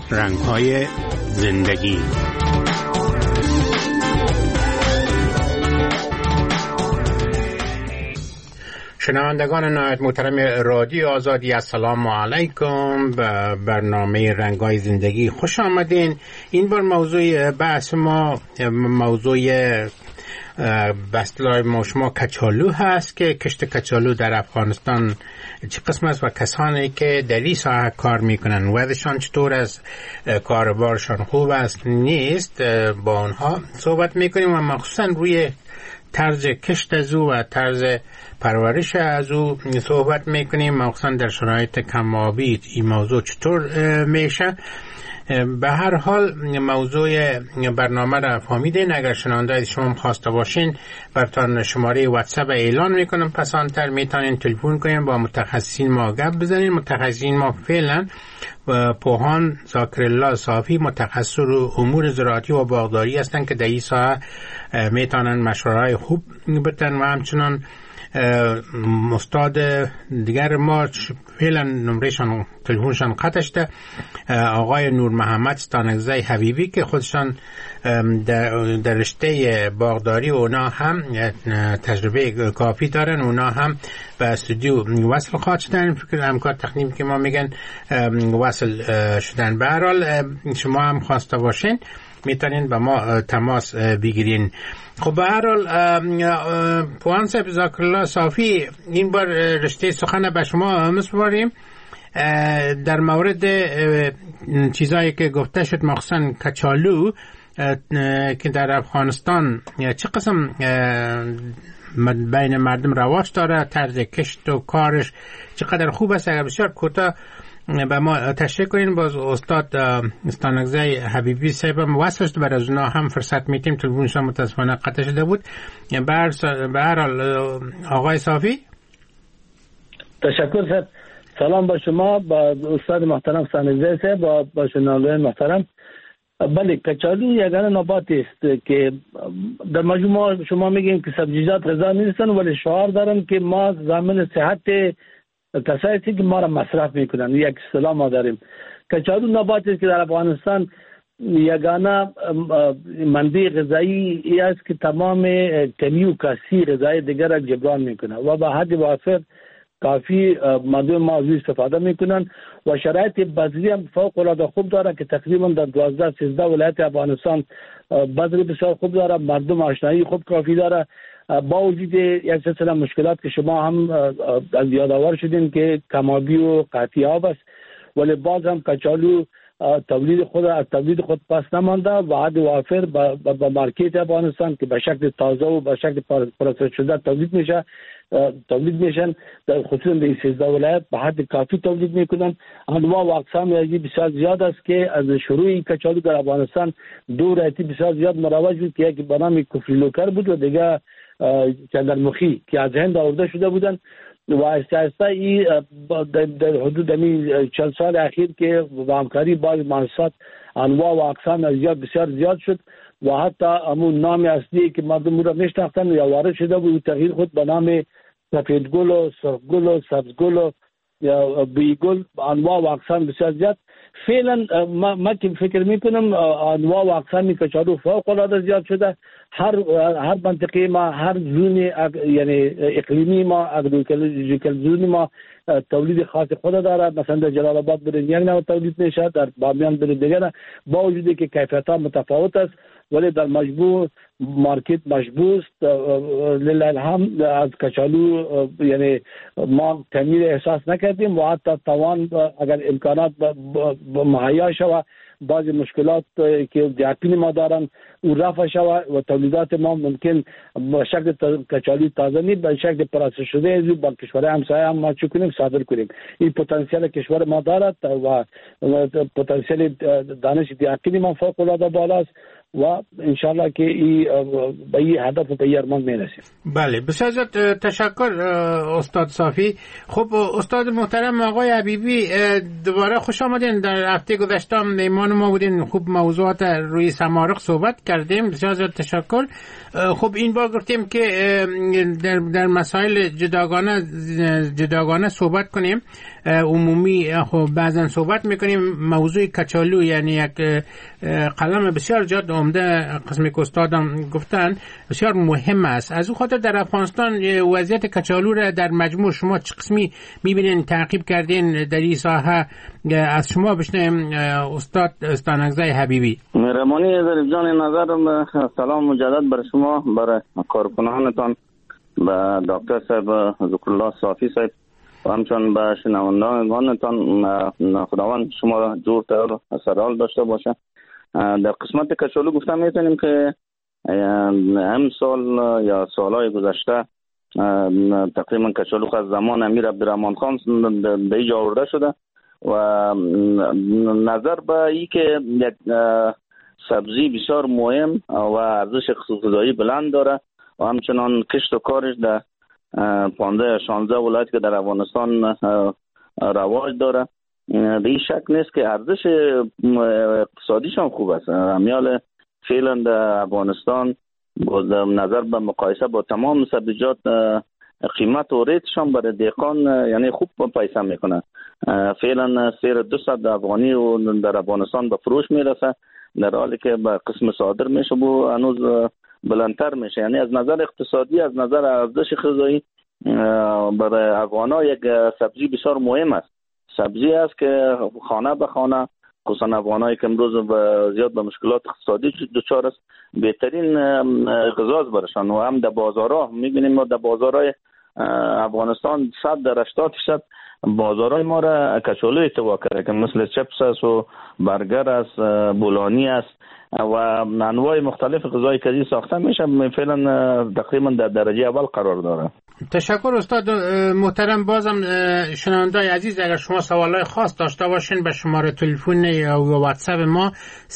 رنگ‌های زندگی. شنوندگان نهایت محترم رادیو آزادی، السلام علیکم. به برنامه رنگ‌های زندگی خوش آمدین. این بار موضوع بحث ما موضوع بستلای ما شما کچالو هست که کشت کچالو در افغانستان چه قسم است و کسانی که در این ساحه کار میکنن وضعشان چطور است، کاربارشان خوب است نیست، با آنها صحبت میکنیم و مخصوصا روی طرز کشت از او و طرز پرورش از او صحبت میکنیم، مخصوصا در شرایط کم آبی این موضوع چطور میشه. به هر حال موضوع برنامه را فهمیدین. اگر شنونده شما خواسته باشین براتون شماره واتساپ اعلان میکنم، پسانتر میتونین تلفن کنین با متخصصین ما گپ بزنین. متخصصین ما فعلا پوهان ذاکرالله صافی متخصص رو امور زراعتی و باغداری هستن که در این ساحه میتونن مشوره‌های خوب بدن و همچنان استاد دیگر ما فعلا نمرهشان تلفنشان قطع شده، آقای نور محمد ستانکزی حبیبی که خودشان در رشته باغداری اونا هم تجربه کافی دارن، اونا هم به استودیو وصل خواهد شدن. فکر همکار تکنیکی که ما میگن وصل شدن. به هر حال شما هم خواسته باشین میتونین با ما تماس بگیرین. خب به هر حال پوهان صاحب ذاکرالله صافی، این بار رشته سخن به شما میسپاریم در مورد چیزایی که گفته شد، مخصوصا کچالو که در افغانستان چه قسم بین مردم رواج داره، طرز کشت و کارش چقدر خوب است. اگر بسیار کوتاه به ما تشریح کنین. باز استاد ستانکزی حبیبی صاحب هم وصلش بر از اونا هم فرصت میتیم، تلفنشان متاسفانه قطع شده بود. به هر حال آقای صافی تشکر صاحب. سلام با شما، با استاد محترم ستانکزی صاحب، با شنوندگان محترم. بله، کچالو یگانه نباتی است که در مجموع شما میگین که سبزیجات غذا نیستن، ولی شعار دارن که ما ضامن صحت کسایی که ما را مصرف میکنن. یک اصطلاح ما داریم. کچالو نباتی است که در افغانستان یگانه منبع غذایی است که تمام کمی و کاسی غذای دیگر را جبران میکنه و به حد وافر کافی مردم ما از استفاده میکنن و شرایط بذری هم فوق العاده خوب داره که تقریبا در 12-13 ولایت افغانستان بذری بسیار خوب داره، مردم آشنایی خوب کافی داره. با وجود یک سلسله مشکلات که شما هم از یادآور شدین که کمابی و قحطی آب است، ولی باز هم کچالو تولید خود پس نمانده و حد وافر با مارکت افغانستان که به شکل تازه و به شکل پروسس شده تولید میشن، در خصوصا در 13 ولایت به حد کافی تولید میکنن. انواع و اقسام بسیار زیاد است که از شروع کچالو در افغانستان دو ورایتی بسیار زیاد مروج بود که یکی به نام کفریلوکر بود و دیگه چندرمخی که از هند آورده شده بودن و آهسته آهسته این در حدود 40 سال اخیر که با همکاری باز مؤسسات انواع و اقسام بسیار زیاد شد و حتی همون نام اصلی که مردم را میشناختن یا وارد شده بود تغییر خود به نام سفید گل و سرخ گل و سبز گل و یا بیگل، انواع و اقسام بسیار زیاد. فعلا ما که فکر میکنم انواع و اقسام کچالو فوق العاده زیاد شده. هر منطقه ما، هر زون یعنی اقلیمی ما، اگریکلچر زون ما تولید خاص خود داره. مثلا در جلال آباد برای یک نوع تولید میشه، در بامیان برای دیگر، با وجودی که کیفیت ها متفاوت است ولی در مجموع مارکت مشبوه است. لله الحمد از کچالو یعنی ما تامین احساس نکردیم و حتی توان اگر امکانات مهیا شود بعضی مشکلات که دیاپین ما دارن او رفع شود و تولیدات ما ممکن به شکل کچالو تازه نیست به شکل پروسس شده از با کشورهای همسایه هم ما چه کنیم صادر کنیم. این پتانسیل کشور ما دارد و پتانسیل دانش دیاپین ما فوق العاده بالاست و انشالله که به این هدف و به این ارمان میرسیم. بله، بسیار تشکر استاد صافی. خب استاد محترم آقای حبیبی، دوباره خوش آمدین. در هفته گذشته میهمان ما بودین، خوب موضوعات روی سمارق صحبت کردیم، بسیار تشکر. خب این بار گفتیم که در مسائل جداگانه صحبت کنیم. عمومی خب بعضا صحبت میکنیم موضوع کچالو یعنی یک قلم بسیار جد عمده قسمی که استادم گفتن بسیار مهم است. از اون خاطر در افغانستان وضعیت کچالو را در مجموع شما چه قسمی میبینین تعقیب کردین در این ساحه؟ از شما بشنیم استاد استانگزای حبیبی. مهربانی ظریف جان نظر، سلام مجدد بر شما، برای کارکنانتان، به دکتر صاحب ذکرالله صافی صاحب و همچنان به شنوندگانتان. خداوند شما را جور تر سرحال داشته باشه. در قسمت کچالو گفتم میتونیم که هم سال یا سالهای گذشته تقریبا کچالو از زمان امیر عبدالرحمن خان به اینجا آورده شده و نظر به این که یک سبزی بسیار مهم و ارزش غذایی بلند داره و همچنان کشت و کارش در 15-16 ولایت که در افغانستان رواج داره، به این شک نیست که ارزش اقتصادیش هم خوب است. امیال فعلا در افغانستان با نظر به مقایسه با تمام سبزیجات قیمت و ریتشان برای دهقان یعنی خوب پیسه میکنه. فعلا سیر 200 افغانی و در افغانستان به فروش میرسه، در حالی که به قسم صادر میشه و هنوز بلندتر میشه. یعنی از نظر اقتصادی، از نظر ارزش غذایی برای افغانا یک سبزی بسیار مهم است. سبزی است که خانه به خانه، خصوصا افغانایی که امروز زیاد به مشکلات اقتصادی دچار است، بهترین غذاست برشان. و هم در بازارها میبینیم، ما در بازارهای افغانستان 100-80% بازارهای ما را کچالو اتباع کرده که مثل چپس است و برگر است، بولانی است و انواع مختلف غذای کدی ساخته میشه. فعلا تقریبا در درجه اول قرار داره. تشکر استاد محترم. بازم شنوندای عزیز اگر شما سوالای خاص داشته باشین به شماره تلفن یا واتساپ ما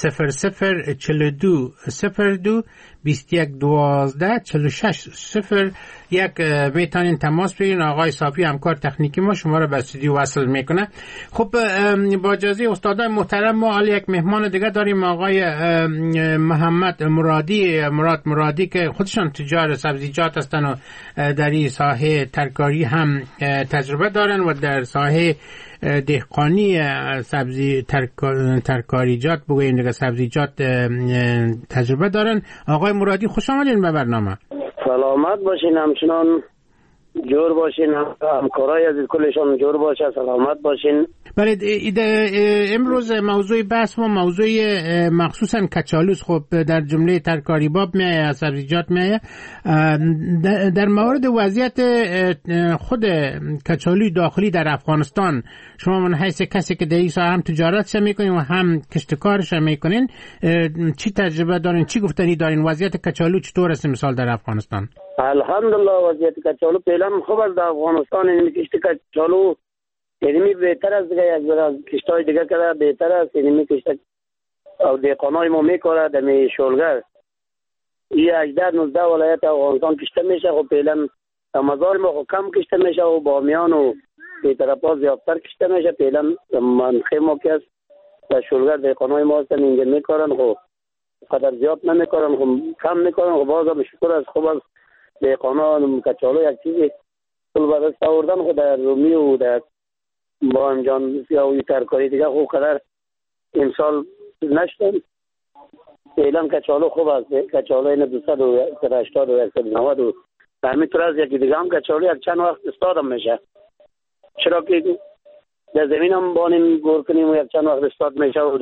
0042 02 21 12 46 01 میتونین تماس بگیرین. آقای صافی همکار تکنیکی ما شما را به استودیو وصل میکنه. خب با اجازه استادای محترم ما حالا یک مهمان دیگه داریم، آقای محمد مرادی که خودشان تجار سبزیجات هستن و در این ساحه ترکاری هم تجربه دارن و در ساحه دهقانی سبزی ترکاریجات بگوییم دیگه سبزیجات تجربه دارن. آقای مرادی خوش آمدین به برنامه. سلامت باشین، همچنان جور باشین، همکارای عزیز کلشان جور باشه، سلامت باشین. بله امروز موضوع بحث ما موضوع مخصوصا کچالوس خب در جمله ترکاری باب میایه، سبزیجات میایه. در مورد وضعیت خود کچالوی داخلی در افغانستان شما من حیث کسی که در این ساحه هم تجارتش میکنین و هم کشتکارش میکنین چی تجربه دارین، چی گفتنی دارین؟ وضعیت کچالو چطور است مثال در افغانستان؟ الحمدلله وضعیت کچالو فعلا خوب است در افغانستان. این کشت کچالو یعنی بهتر است دیگه، از کشتای دیگه که بهتر است. یعنی کشت او دهقانای ما میکاره در شولگر این 18-19 ولایت افغانستان کشته میشه. خب فعلا مزار ما خب کم کشته میشه و بامیان و به طرفا زیادتر کشته میشه. فعلا منخه ما که است در شولگر دهقانای ما هستن اینجا میکارن، خب قدر زیاد نمیکارن، خب کم میکارن. خب بازم شکر از خوب است دهقانا کچالو یک چیزی کل به دست آوردن. خب در رومی و در با انجام یا ترکاری دیگه خوب قدر امسال نشدن. فعلا کچالو خوب است. کچالو این 280 و 190 و همینطور از یکی دیگه هم کچالو یک چند وقت استادم میشه. چرا که در زمین هم بانیم گور کنیم و یک چند وقت استاد میشه و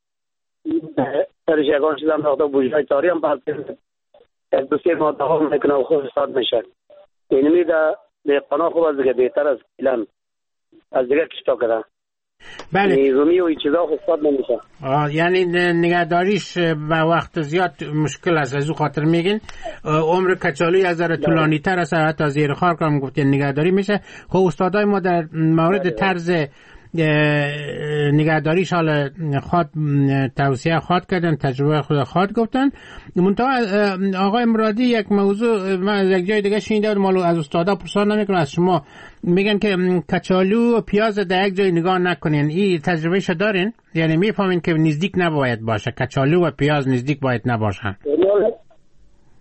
درش یکان چیز هم داختا بوجهای تاری هم پس یک دو سه ماه دوام میکنه و خوب استاد میشه. اینمی در دهقانا خوب است دیگه، بهتر از فعلا از دیگه کشتا کردن. بله رومی و این چیزا خوب نمیشه. یعنی نگهداریش به وقت زیاد مشکل است. از او خاطر میگین عمر کچالوی از ذره طولانی تر است، حتی زیر خار کنم گفتین نگهداری میشه. خب استادای ما در مورد طرز نگهداریش حالا خواد توصیه خواد کردن، تجربه خود خواد گفتن. منتها آقای مرادی یک موضوع من از یک جای دیگه شنیدم، مالو از استادا پرسان نمیکنم از شما، میگن که کچالو و پیاز در یک جای نگاه نکنین. این تجربهشو دارین؟ یعنی میفهمین که نزدیک نباید باشه، کچالو و پیاز نزدیک باید نباشن؟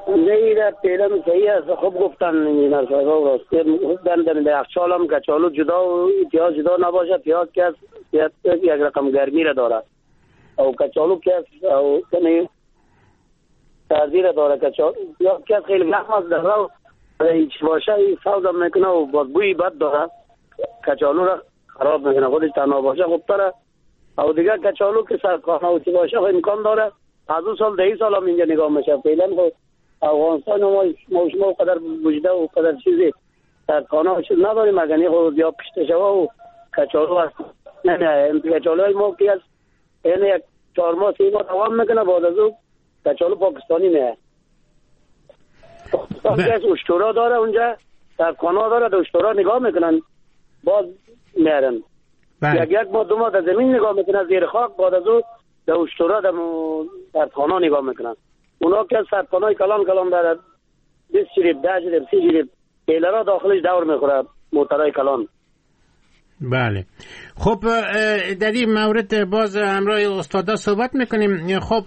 نه پیلم صحیح است. خوب گفتن انجینر صاحب راست گفتن در یخچال هم کچالو جدا و پیاز جدا نباشه. پیاز که است یک رقم گرمی را داره او کچالو که است او کنه تازی را داره. کچالو پیاز که خیلی گرم است در رو هیچ باشه سوزم میکنه و بوی بد داره. کچالو را خراب میکنه. خودش تنها باشه خوب تره. او دیگه کچالو که سرکانه و چی باشه امکان داره از اون سال 10 سال هم اینجا نگاه میشه. فعلا افغانستان ما شما قدر وجده و قدر چیزی سرکانه نداریم. مگنی خود یا پشت شوا و کچالو هست. نه کچالوی ما که از این یک 4 ماه 3 ماه دوام میکنه بعد از اون کچالو پاکستانی نه. پاکستان که از اشتورا داره اونجا سرکانه داره. اشتورا نگاه میکنن باز میارن. یک ماه 2 ماه در زمین نگاه میکنن زیر خاک بعد از اون در اشتورا در سرکانه نگاه میکنن. اونا که سرکانه کلان داره 20 جریب 10 جریب 30 جریب پیلرها داخلش دور میخوره موترهای کلان. بله خب در این مورد باز همراه استادا صحبت میکنیم. خب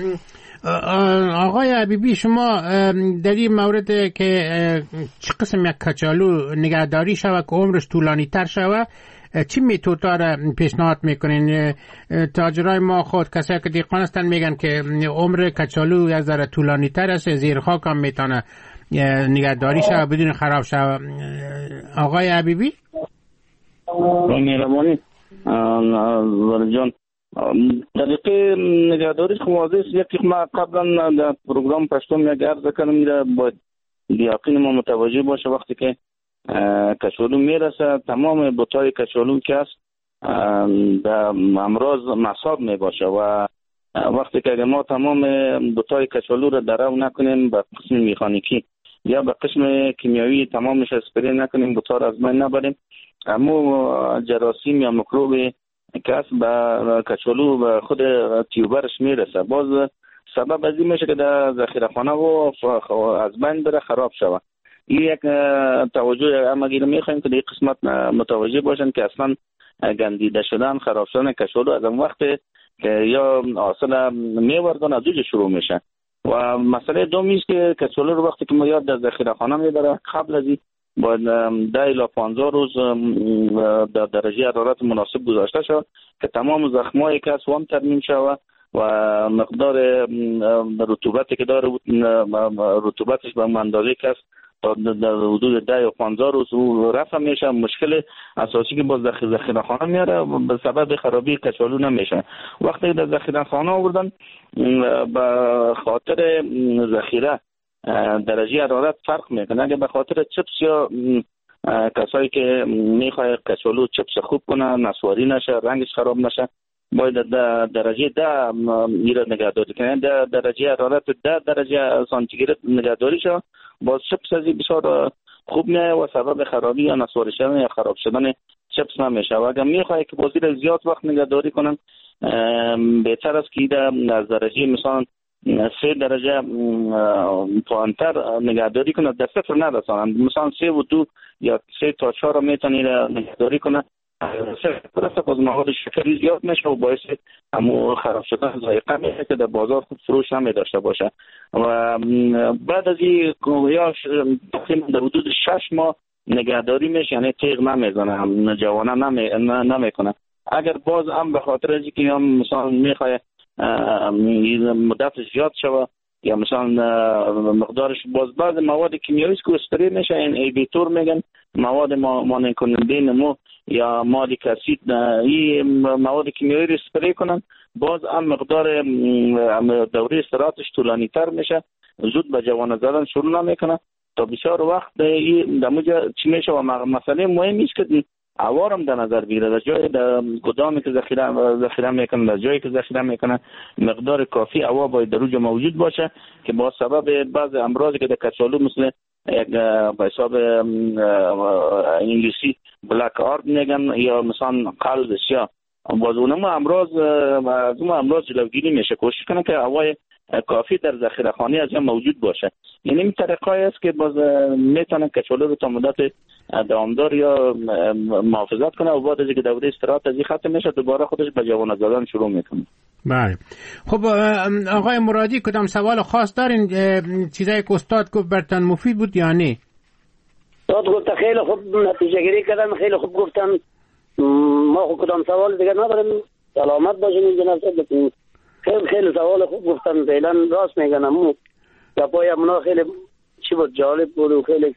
آقای حبیبی شما در این مورد که چه قسم یک کچالو نگهداری شود که عمرش طولانی تر شود چی متدها را پیشنهاد میکنین؟ تاجرای ما خود کسایی که دیقان هستن میگن که عمر کچالو از ذره طولانی تر است زیر خاک هم میتونه نگهداری شود بدون خراب شود. آقای حبیبی مهربانی جان طریقه نگهداریش واضح است. یکی ما قبلا در پروگرام پشتم یک عرض کردم میره باید بیاقین ما متوجه باشه وقتی که کچالو میرسه تمام بوتای کچالو که است در امراض مصاب میباشه و وقتی که ما تمام بوتای کچالو را درو نکنیم به قسم مکانیکی یا به قسم کیمیایی تمامش اسپری نکنیم بوتا را از بین نبریم اما جراثیم یا میکروب که است به کچالو به خود تیوبرش میرسه باز سبب از این میشه که در ذخیره‌خانه و از بین بره خراب شوه. این یک توجه امگیر میخوایم که در قسمت متوجه باشن که اصلا گندیده شدن خراب شدن کچالو از اون وقت که یا حاصل میوردن از اونجا شروع میشه. و مسئله دومی است که کچالو رو وقتی که ما یاد در ذخیره‌خانه میبره قبل از این باید 10 الی 15 روز در درجه حرارت مناسب گذاشته شود که تمام زخمایی که از وام ترمیم شود و مقدار رطوبتی که داره رطوبتش به اندازه که است در حدود 10 یا 15 روز رفع میشه. مشکل اساسی که باز ذخیره‌خانه میاره به سبب خرابی کچالو نمیشه. وقتی در ذخیره‌خانه آوردن به خاطر ذخیره درجه حرارت فرق میکنه. اگه به خاطر چپس یا کسایی که میخواد کچالو چپس خوب کنه نسواری نشه رنگش خراب نشه باید در درجه 10 میره نگهداری کنه. در درجه حرارت 10 درجه سانتیگراد نگهداری شه باز چپس ازی بسیار خوب میایه و سبب خرابی یا نسواری شدن یا خراب شدن چپس نمیشه. و اگر میخواد که بازی را زیاد وقت نگهداری کنن بهتر است که در درجه مثلا 3 درجه پایینتر نگهداری کنه در صفر نرسانن. مثلا 3 و 2 یا 3 تا 4 میتونی نگهداری کنه. صفر باز مواد شکری زیاد میشه و باعث همو خراب شدن ذائقه میشه که در بازار خوب فروش نمی داشته باشه. و بعد از این یا تقریبا در حدود 6 ماه نگهداری میشه یعنی تیغ نمیزنه جوانه نمیکنه. اگر باز هم به خاطر از اینکه مثلا میخواد مدتش زیاد شوه یا مثلا مقدارش باز بعض مواد کیمیایی که اسپری میشه این ایبیتور میگن مواد مانع کننده نمو یا مالیک اسید این مواد کیمیایی رو اسپری کنن باز هم مقدار دوره استراحتش طولانی تر میشه زود به جوانه زدن شروع نمیکنه تا بسیار وقت این دموجه چی میشه. و مسئله مهمی است که عوارم در نظر بگیره در جای در گدامی که ذخیره میکنه در جایی که ذخیره میکنه مقدار کافی هوا باید در اونجا موجود باشه که با سبب بعض امراضی که در کچالو مثل یک به حساب انگلیسی بلک آرد میگن یا مثلا قلب یا باز اونم امراض جلوگیری میشه. کوشش کنه که هوای کافی در ذخیره‌خانه از موجود باشه. یعنی این طریقایی است که باز میتونه کچالو رو تا مدت دوامدار یا محافظت کنه و بعد از اینکه دوره استراحت از این ختم میشه دوباره خودش به جوانه زدن شروع میکنه. بله. خب آقای مرادی کدام سوال خاص دارین؟ چیزایی که استاد گفت برتان مفید بود یا نه؟ استاد گفت خیلی خوب نتیجه گیری کردن، خیلی خوب گفتن. ما خود کدام سوال دیگه نداریم. سلامت باشین این جناب صاحب. خیلی سوال خوب گفتن، فعلا راست میگن. امو گپای امونا خیلی چی بود، جالب بود و خیلی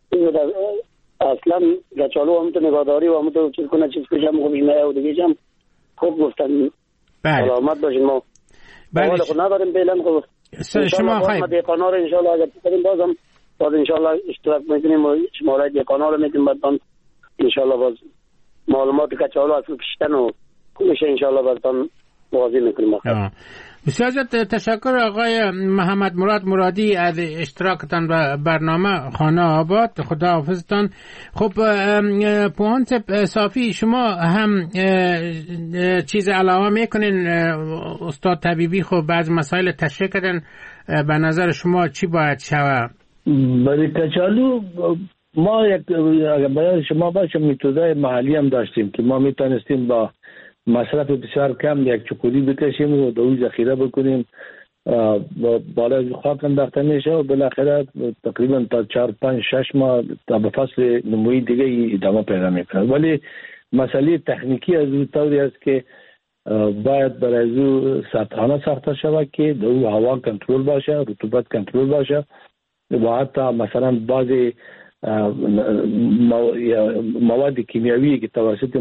اصلا گچالو هم تو نگاهداری و هم تو چیز کنه چیز کشم خوبش میه و دیگه هم خوب گفتن. سلامت باشین. ما سوال خود نداریم فعلا. خوب شما خواهیم ما دیقانا رو انشاءالله اگر بکنیم باز انشاءالله اشتراک میکنیم و شماره دیقانا رو میدیم، بعد انشاءالله باز معلومات کچالو اصل کشتن و میشه انشاءالله براتون واضح میکنیم. بسیار تشکر آقای محمد مراد مرادی از اشتراکتان و برنامه خانه آباد. خدا حافظتان. خب پوهانت صافی، شما هم چیز علاوه میکنین؟ استاد طبیبی خب بعض مسائل تشریح کردن، به نظر شما چی باید شود؟ برای کچالو ما اگر برای شما باشه میتودای محلی هم داشتیم که ما میتونستیم با مصرف بسیار کم یک چکوری بکشیم و دوی ذخیره بکنیم، بالا خاک انداخته میشه و بالاخره تقریبا تا 4 5 6 ماه تا به فصل نمویی دیگه ادامه پیدا میکنه. ولی مسئله تکنیکی از این طوری است که باید برای زو سطحانه ساخته شود که دو هوا کنترل باشه، رطوبت کنترل باشه و حتی مثلا بعضی مواد کیمیایی که توسط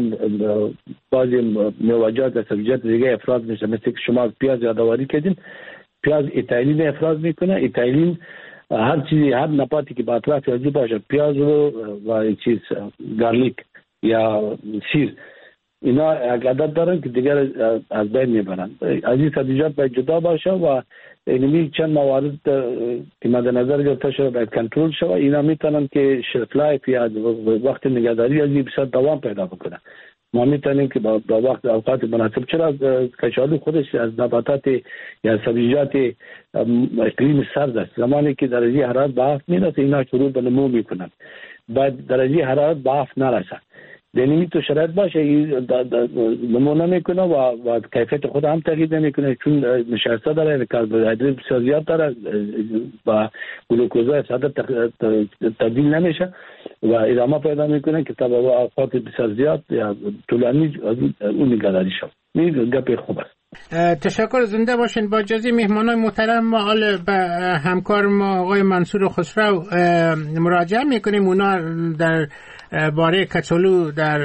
بعضی میوه‌جات و سبزیجات دیگه افراز میشه، مثل که شما پیاز یادآوری کردین، پیاز ایتایلین افراز میکنه. ایتایلین هر چیزی، هر نباتی که با اطراف یازی باشه، پیاز و چیز گارلیک یا سیر، اینا عادت دارن که دیگر از بین میبرن. از این سبزیجات باید جدا باشه و اینمی چند موارد که مد نظر گرفته شده باید کنترل شود. اینا میتونن که شلف لایف یا وقت نگهداری از این بسیار دوام پیدا بکنه. ما میتونیم که با وقت اوقات مناسب، چرا کچالو خودش از نباتات یا سبزیجات اقلیم سرد است، زمانی که درجه حرارت به 7 میرسه اینا شروع به نمو میکنن، بعد درجه حرارت به 7 نرسه دینی تو شرایط باشه نمو نمیکنه و کیفیت خود هم تغییر نمیکنه، چون نشسته داره، کربوهیدرات بسیار زیاد داره و گلوکوز ساده تبدیل نمیشه و ادامه پیدا میکنه که تا به اوقات بسیار زیاد یا طولانی اون نگهداری شد. این گپ خوب است. تشکر، زنده باشین. با اجازه مهمانای محترم ما حال به همکار ما آقای منصور خسرو مراجعه میکنیم. اونا در باره کچالو، در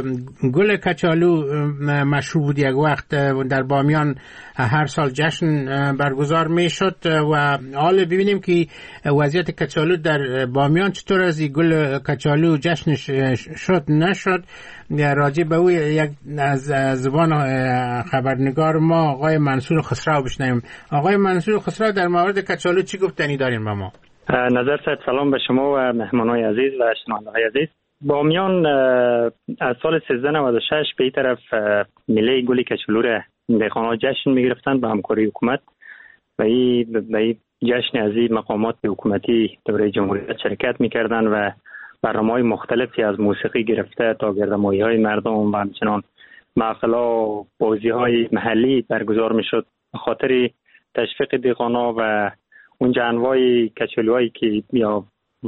گل کچالو مشهور بود یک وقت در بامیان، هر سال جشن برگزار میشد و حال ببینیم که وضعیت کچالو در بامیان چطور از گل کچالو جشنش شد نشد. راجع به او یک از زبان خبرنگار ما آقای منصور خسرو بشنویم. آقای منصور خسرو در مورد کچالو چی گفتنی دارین با ما؟ نظر صاحب سلام به شما و مهمانای عزیز و شنونده‌های عزیز. بامیان از سال 1396 به این طرف میله گل کچالو را دهقان‌ها جشن می‌گرفتند با همکاری حکومت و این جشن از این مقامات حکومتی دوره جمهوریت شرکت می‌کردند و برنامه‌های مختلفی از موسیقی گرفته تا گردمایی‌های مردم و همچنان محفل‌ها و بازی‌های محلی برگزار می‌شد به خاطر تشویق دهقان‌ها و اون انواع کچالوهایی که یا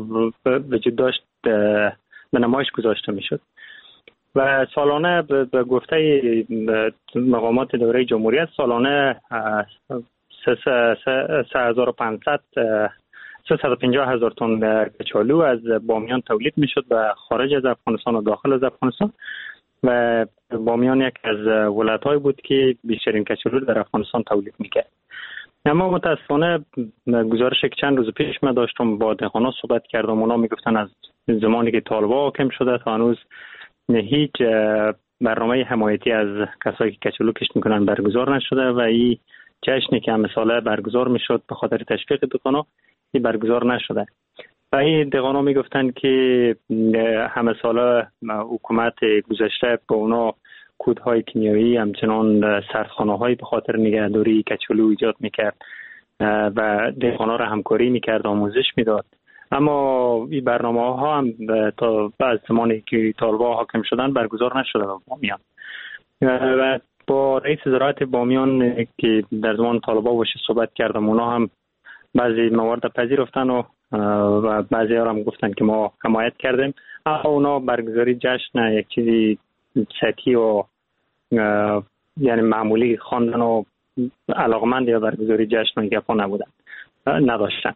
وجود داشت به نمایش گذاشته میشد و سالانه به گفته مقامات دوره جمهوریت سالانه 350,000 تن کچالو از بامیان تولید میشد و خارج از افغانستان و داخل از افغانستان و بامیان یک از ولایت‌های بود که بیشترین کچالو در افغانستان تولید میکرد. اما متاسفانه گزارش که چند روز پیش من داشتم با دهقانا صحبت کردم، اونا میگفتن از زمانی که طالبان حاکم شده تا هنوز هیچ برنامه حمایتی از کسایی که کچالو کشت میکنن برگزار نشده و این جشنی که همه ساله برگزار میشد به خاطر تشویق دهقانا این برگزار نشده و این دهقانا میگفتن که همه ساله حکومت گذشته با اونا کودهای کیمیایی همچنان سردخانه‌های به خاطر نگهداری کچالو ایجاد میکرد و دهقانا را همکاری میکرد، آموزش میداد. اما این برنامه‌ها هم تا بعد زمانی که طالبان حاکم شدن برگزار نشده در بامیان و با رئیس زراعت بامیان که در زمان طالبا باشه صحبت کردم. اونا هم بعضی موارد پذیرفتن و بعضی ها هم گفتن که ما حمایت کردیم. اونا برگزاری جشن یک چیزی سطحی و یعنی معمولی خواندن و علاقمند یا برگزاری جشن و گپا نداشتن.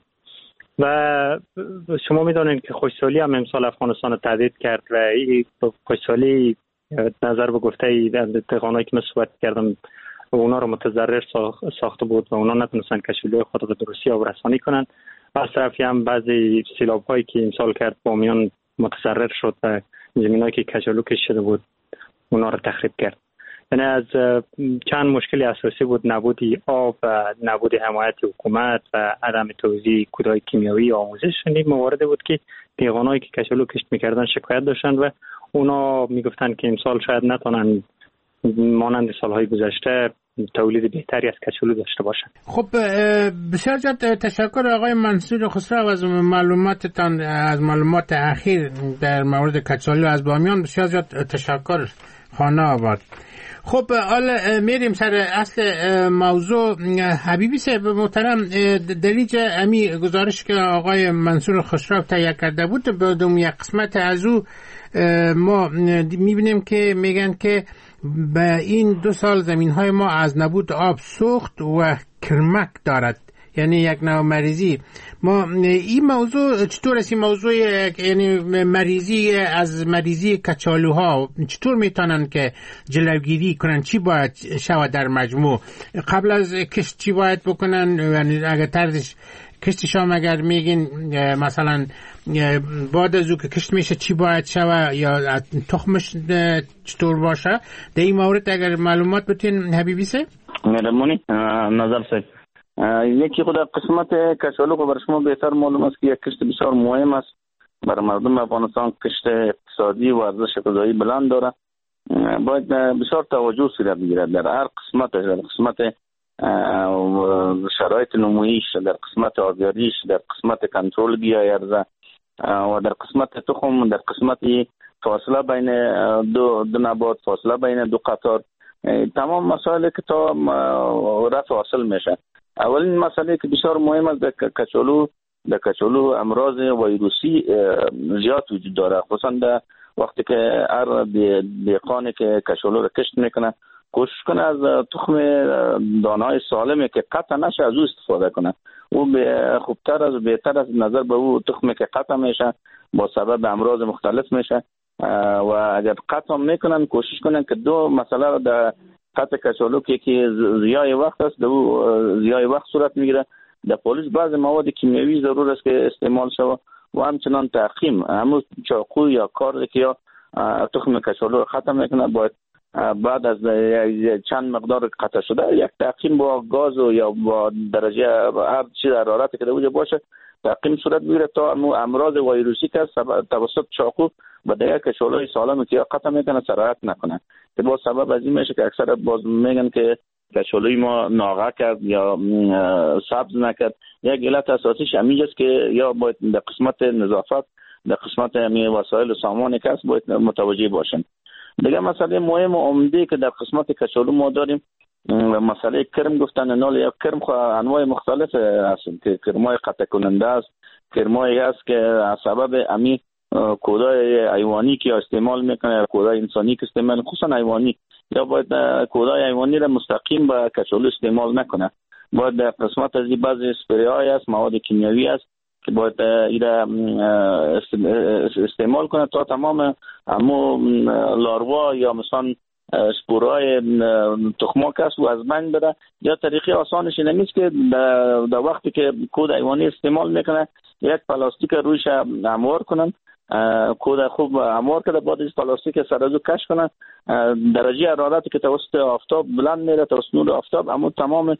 و شما میدونید که خوشسالی هم امسال افغانستان رو تهدید کرد و این خوشسالی نظر به گفته تقانایی که من صحبت کردم اونا رو متضرر ساخته بود و اونا نتونستن کشولی خود رو درستی آب رسانی کنن. از طرفی هم بعضی سیلاب هایی که امسال کرد بامیان متضرر شد و زمین هایی که کشالو کش شده بود اونا رو تخریب کرد. یعنی از چند مشکل اساسی بود: نبودی آب و نبودی حمایت حکومت و عدم توزیع کودهای کیمیاوی آموزش. این مواردی بود که پیغانایی که کشالو کشت میکردن شکایت داشتن و اونا میگفتن که امسال شاید نتونن مانند سالهای گذشته تولید بهتری از کچالو داشته باشن. خب بسیار زیاد تشکر آقای منصور خسرو از معلوماتتان، از معلومات اخیر در مورد کچالو از بامیان. بسیار زیاد تشکر خانه آباد. خب حالا میریم سر اصل موضوع. حبیبی صاحب محترم، دلیج امی گزارش که آقای منصور خسرو تهیه کرده بود بدون یک قسمت از او ما میبینیم که میگن که به این 2 سال زمینهای ما از نبود آب سوخت و کرمک دارد، یعنی یک نوع مریضی. ما این موضوع چطور است؟ این موضوع یعنی مریضی از مریضی کچالوها چطور میتونن که جلوگیری کنن؟ چی باید شود در مجموع؟ قبل از کشت چی باید بکنن؟ یعنی اگر طرزش کشتشام اگر میگین مثلا بعد از او که کشت میشه چی باید شود یا تخمش چطور باشه؟ در این مورد اگر معلومات بتین حبیبی سه؟ مهربانی نظر سه. یکی خود قسمت کچالو که بر شما بهتر معلوم است که یک کشت بسیار مهم است برای مردم افغانستان. کشت اقتصادی و ارزش غذایی بلند داره، باید بسیار توجه صورت بگیرد در هر قسمت، در قسمت شرایط نمویش، در قسمت آبیاریش، در قسمت کنترل بیای ارزه و در قسمت تخم، در قسمت فاصله بین دو نبات، فاصله بین 2 قطار، تمام مسائل که تا رفع حاصل میشه. اولین مسئله که بسیار مهم است در کچالو امراض ویروسی زیاد وجود داره، خصوصا در وقتی که هر دهقانی که کچالو رو کشت میکنه کوشش کنه از تخم دانه‌های سالمی که قطع نشه از او استفاده کنه. او خوبتر از بهتر از نظر به او تخمی که قطع میشه با سبب امراض مختلف میشه و اگر قطع میکنن کوشش کنن که 2 مسئله رو در قطع کچالو که ضیاع وقت است، ضیاع وقت صورت میگیره. در پولیس بعض مواد کیمیاوی ضرور است که استعمال شود و همچنان تعقیم، همون چاقو یا کاری که یا تخم کچالو رو ختم میکنه باید بعد از چند مقدار قطع شده یک تعقیم با گاز و یا با درجه هر چیز حرارتی که وجود باشه تعقیم صورت بگیره تا امراض ویروسی که توسط چاقو و دیگر کچالوی سالم که قطع میکنه سرایت نکنه. که با سبب از این میشه که اکثر باز میگن که کچالوی ما ناغه کرد یا سبز نکرد. یک علت اساسیش همین است که یا باید در قسمت نظافت، در قسمت وسایل سامان کسب باید متوجه باشن. دیگه مسئله مهم و عمده که در قسمت کچالو ما داریم مسئله کرم گفتن. نال یا کرم انواع مختلف هست که کرمای قطع کننده است، کرمایی است که از سبب امی کودای حیوانی که استعمال میکنه یا کودای انسانی که استعمال، خصوصا حیوانی، یا باید کودای حیوانی را مستقیم به کچالو استعمال نکنه. باید در قسمت از بعضی اسپری های است، مواد کیمیاوی است که باید ایره استعمال کنه تا تمام همو لاروا یا مثلا سپورای تخمک است و از بین بره. یا طریقه آسانش نمیست که در وقتی که کود حیوانی استعمال میکنه یک پلاستیک رویش هموار کنن، کود خوب هموار کرده بعد از پلاستیک سر از او کش کنن، درجه حرارتی که توسط آفتاب بلند میره توسط نور آفتاب همون تمام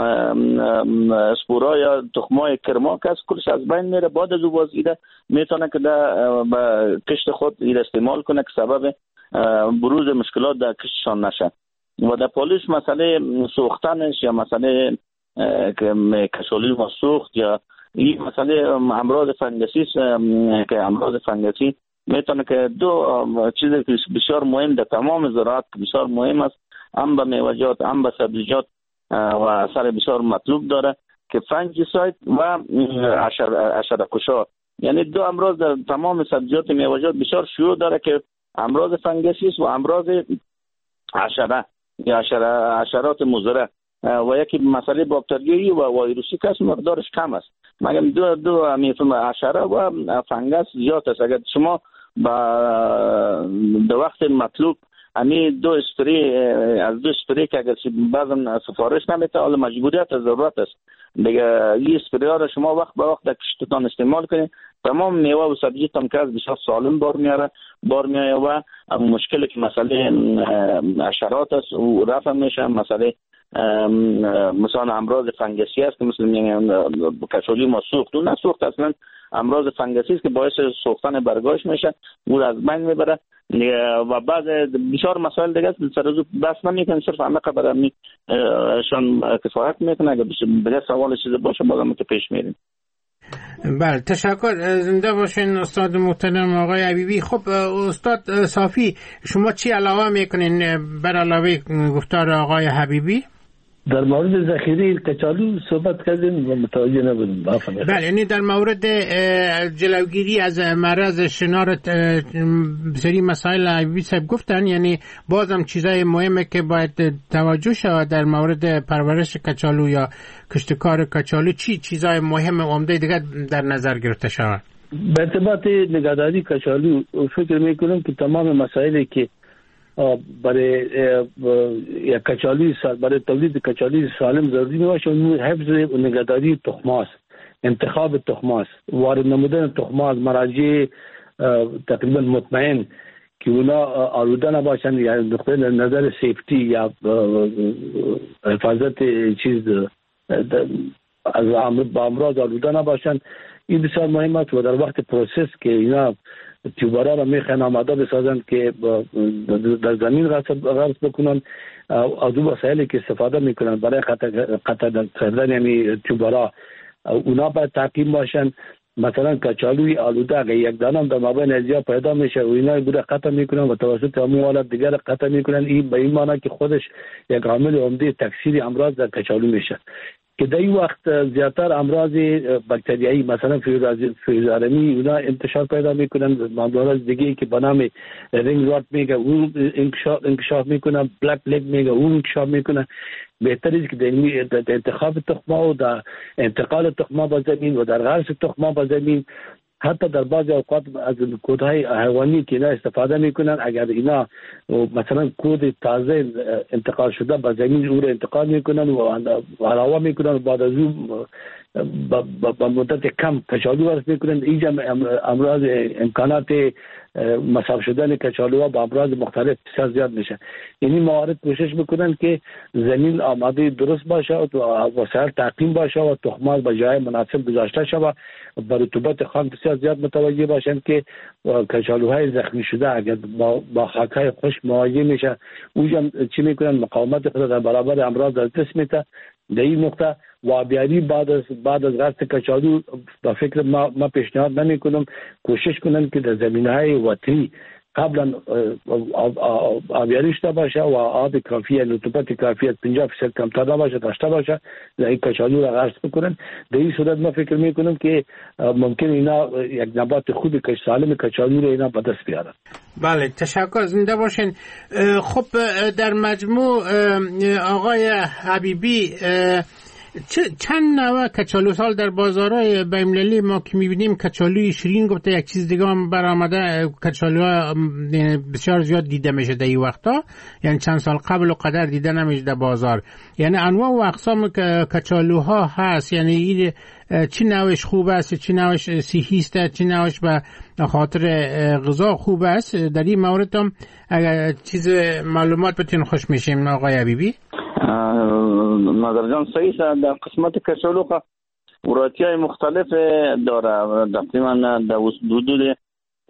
سپورا یا تخمای کرماک است کلش از بین میره. بعد از او بازیده میتونه که به کشت خود این استعمال کنه که سبب بروز مشکلات در کشتشان نشه. و در پولیس مسئله سوختنش یا مسئله کچالوی ما سوخت یا این مسئله امراض فنگسی که امراض فنگسی میتونه که 2 چیزی که بسیار مهم در تمام زراعت بسیار مهم است هم به میوه‌جات هم به سبزیجات و اثر بسیار مطلوب داره که فنجیساید و حشره‌کشا، یعنی دو امراض در تمام سبزیجات میوه‌جات بسیار شیوع داره که امراض فنگسی است و امراض حشره یا حشرات مضر و یکی مسئله باکتریایی و ویروسی که مقدارش کم است. مگم دو حشره و فنگس زیاد است. اگر شما به وقت مطلوب همین دو اسپری که اگر بعضا سفارش نمیده، حالا مجبوریت ضرورت است دیگه، این اسپری ها را شما وقت به وقت در کشتتان استعمال کنید، تمام میوه و سبزیتان که بسیار سالم بار میایه و مشکلی که مسئله حشرات است و رفع میشه. مسئله مثلا امراض فنگسی است که مثل کچولی ما سوخت و نسوخت، اصلا امراض فنگسی است که باعث سوختن برگاش میشه، او از بین میبره و بعد بسیار مسائل دیگه است سر روز بس نمیکنه، صرف عمق برای شان کفایت میکنه. اگر بگه سوال چیز باشه بازم که پیش میریم. بله تشکر، زنده باشین استاد محترم آقای حبیبی. خب استاد صافی، شما چی علاوه میکنین بر علاوه گفتار آقای حبیبی؟ در مورد ذخیره کچالو صحبت کردیم و متوجه نبودیم. بله، یعنی در مورد جلوگیری از مرض شنار بسیاری مسائل حبیبی صاحب گفتن، یعنی بازم چیزای مهمه که باید توجه شود در مورد پرورش کچالو یا کشتکار کچالو. چی چیزای مهم عمده دیگه در نظر گرفته شود؟ به ارتباط نگهداری کچالو فکر میکنم که تمام مسائلی که برای کچالوی برای تولید کچالوی سالم ضروری باشه، حفظ و نگهداری تخماست، انتخاب تخماست، وارد نمودن تخماست، مراجع تقریبا مطمئن که اونا آلوده نباشن، یعنی نقطه نظر سیفتی یا حفاظت چیز از امراض آلوده نباشن. این بسیار مهم است و در وقت پروسس که اینا تیوبارا را میخوان آماده بسازن که در زمین غرس بکنن، از دو وسایلی که استفاده میکنن برای قطع کردن یعنی تیوبارا اونا باید تعقیم باشن. مثلا کچالوی آلوده اگه یک دانه در مابین ازیا پیدا میشه و اینا بوده قطع میکنن و توسط همون حالت دیگر قطع میکنن، این به این معنی که خودش یک عامل عمده تکثیر امراض در کچالو میشه که در این وقت زیادتر امراض باکتریایی مثلا فیروزارمی اونا انتشار پیدا میکنن. امراض دیگه که به نام رینگ رات میگه اون انکشاف میکنن، بلک پلگ میگه اون انکشاف میکنن. بهتر است که در انتخاب تخم‌ها و در انتقال تخم‌ها به زمین و در غرس تخم‌ها به زمین، حتی در بعضی اوقات از کودهای حیوانی که اینا استفاده میکنن، اگر اینا مثلا کود تازه انتقال شده به زمین او رو انتقال میکنن و علاوه میکنن و بعد از اون با مدت کم کچالو ورس میکنن، اینجا امراض امکانات مصاب شدن کچالوها با امراض مختلف بسیار زیاد میشه. یعنی موارد کوشش میکنن که زمین آماده درست باشه و وسایل تعقیم باشه و تخم‌ها به جای مناسب گذاشته شود، با رطوبت خاک بسیار زیاد متوجه باشن که کچالوهای زخمی شده اگر با خاک‌های خشک مواجه میشه اونجا چی میکنن؟ مقاومت خود در برابر امراض از دست میده. در این نقطه وابیاری بعد از غرس کچالو با فکر ما پیشنهاد نمی کنم کوشش کنن که در زمینهای وطنی قبلا آبیاری شده باشه و آب کافی، رطوبت کافی 50% کمتر باشه داشته باشه، در این کچالو را غرس بکنن. در این صورت ما فکر می کنم که ممکن اینا یک نبات خوب سالم کچالو را اینا به دست بیارن. بله تشکر، زنده باشین. خب در مجموع آقای حبیبی چند نوع کچالو سال در بازارهای بین‌المللی ما که می‌بینیم کچالوی شیرین گفته، یک چیز دیگه هم برآمده، کچالوها بسیار زیاد دیده میشه در این وقتا، یعنی چند سال قبل و قدر دیده نمیشه در بازار. یعنی انواع و اقسام کچالوها هست، یعنی چی نوعش خوب است، چی نوعش صحی است، چی نوعش به خاطر غذا خوب است. در این مورد هم اگر چیز معلومات بتین خوش میشیم آقای حبیبی. نظر جان صحیح است. در قسمت کچالو ورایتی‌های مختلف داره، تقریبا در حدود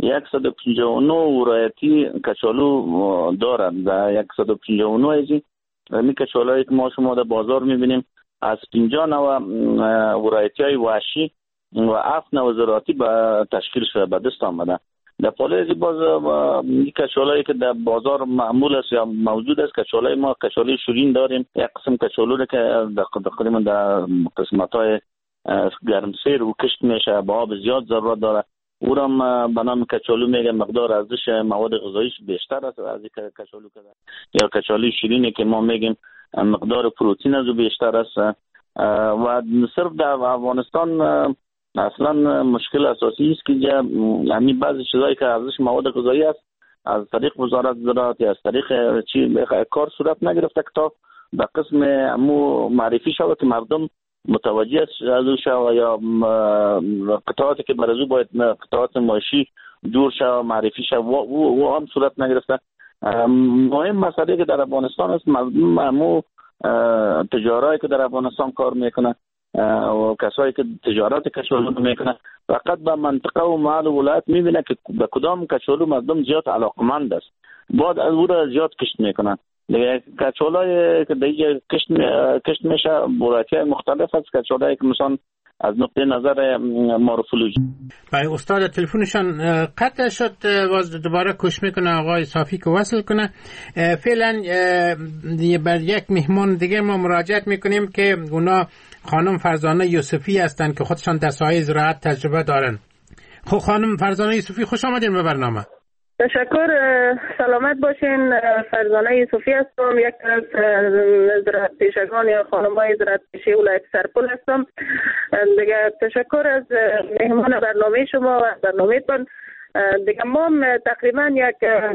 159 ورایتی کچالو داره. در 159 ازی می کچالوهایی که ما شما در بازار میبینیم از 50 نوع ورایتی‌های وحشی و 7 نوع زراعتی به تشکیل شده به دست آمده. در پالایشی باز کچالایی که در بازار معمول است یا موجود است، کچالای ما کچالای شیرین داریم. یک قسم کچالو که تقریبا در قسمت‌های گرمسیر و کشت میشه، با آب زیاد ضرورت داره، او را به نام کچالو میگه. مقدار ارزش مواد غذاییش بیشتر است از این کچالو که یا کچالوی شیرینی که ما میگیم مقدار پروتئین از او بیشتر است. و صرف در افغانستان اصلا مشکل اساسی است که یعنی بعضی چیزایی که ارزش مواد غذایی است از طریق وزارت زراعت یا از طریق کار صورت نگرفته که تا به قسم معرفی شود که مردم متوجه از او شود یا قطعاتی که برای او باید قطعات معاشی دور شود معرفی شود و هم صورت نگرفته. مهم مسئله که در افغانستان است، مردم تجارایی که در افغانستان کار میکنه و کسایی که تجارت کچالو میکنه فقط به منطقه و محل و ولایت میبینه که به کدام کچالو مردم زیاد علاقمند است، بعد از او را زیاد کشت میکنن. دیگه کچالای که دیگه کشت میشه ولایت‌های مختلف است، کچالایی که مثلا از نقطه نظر مورفولوژی. برای استاد تلفنشان قطع شد، باز دوباره کوشش میکنه آقای صافی که وصل کنه. فعلا بر یک مهمان دیگه ما مراجعت میکنیم که اونا خانم فرزانه یوسفی هستند که خودشان در ساحه زراعت تجربه دارن. خب خانم فرزانه یوسفی خوش آمدین به برنامه. تشکر، سلامت باشین. فرزانه یوسفی هستم، یک از زراعت پیشگان یا خانم‌های زراعت پیشه ولایت سرپل هستم. دیگه تشکر از مهمان برنامه شما و برنامه‌تون. دیگه ما تقریبا یک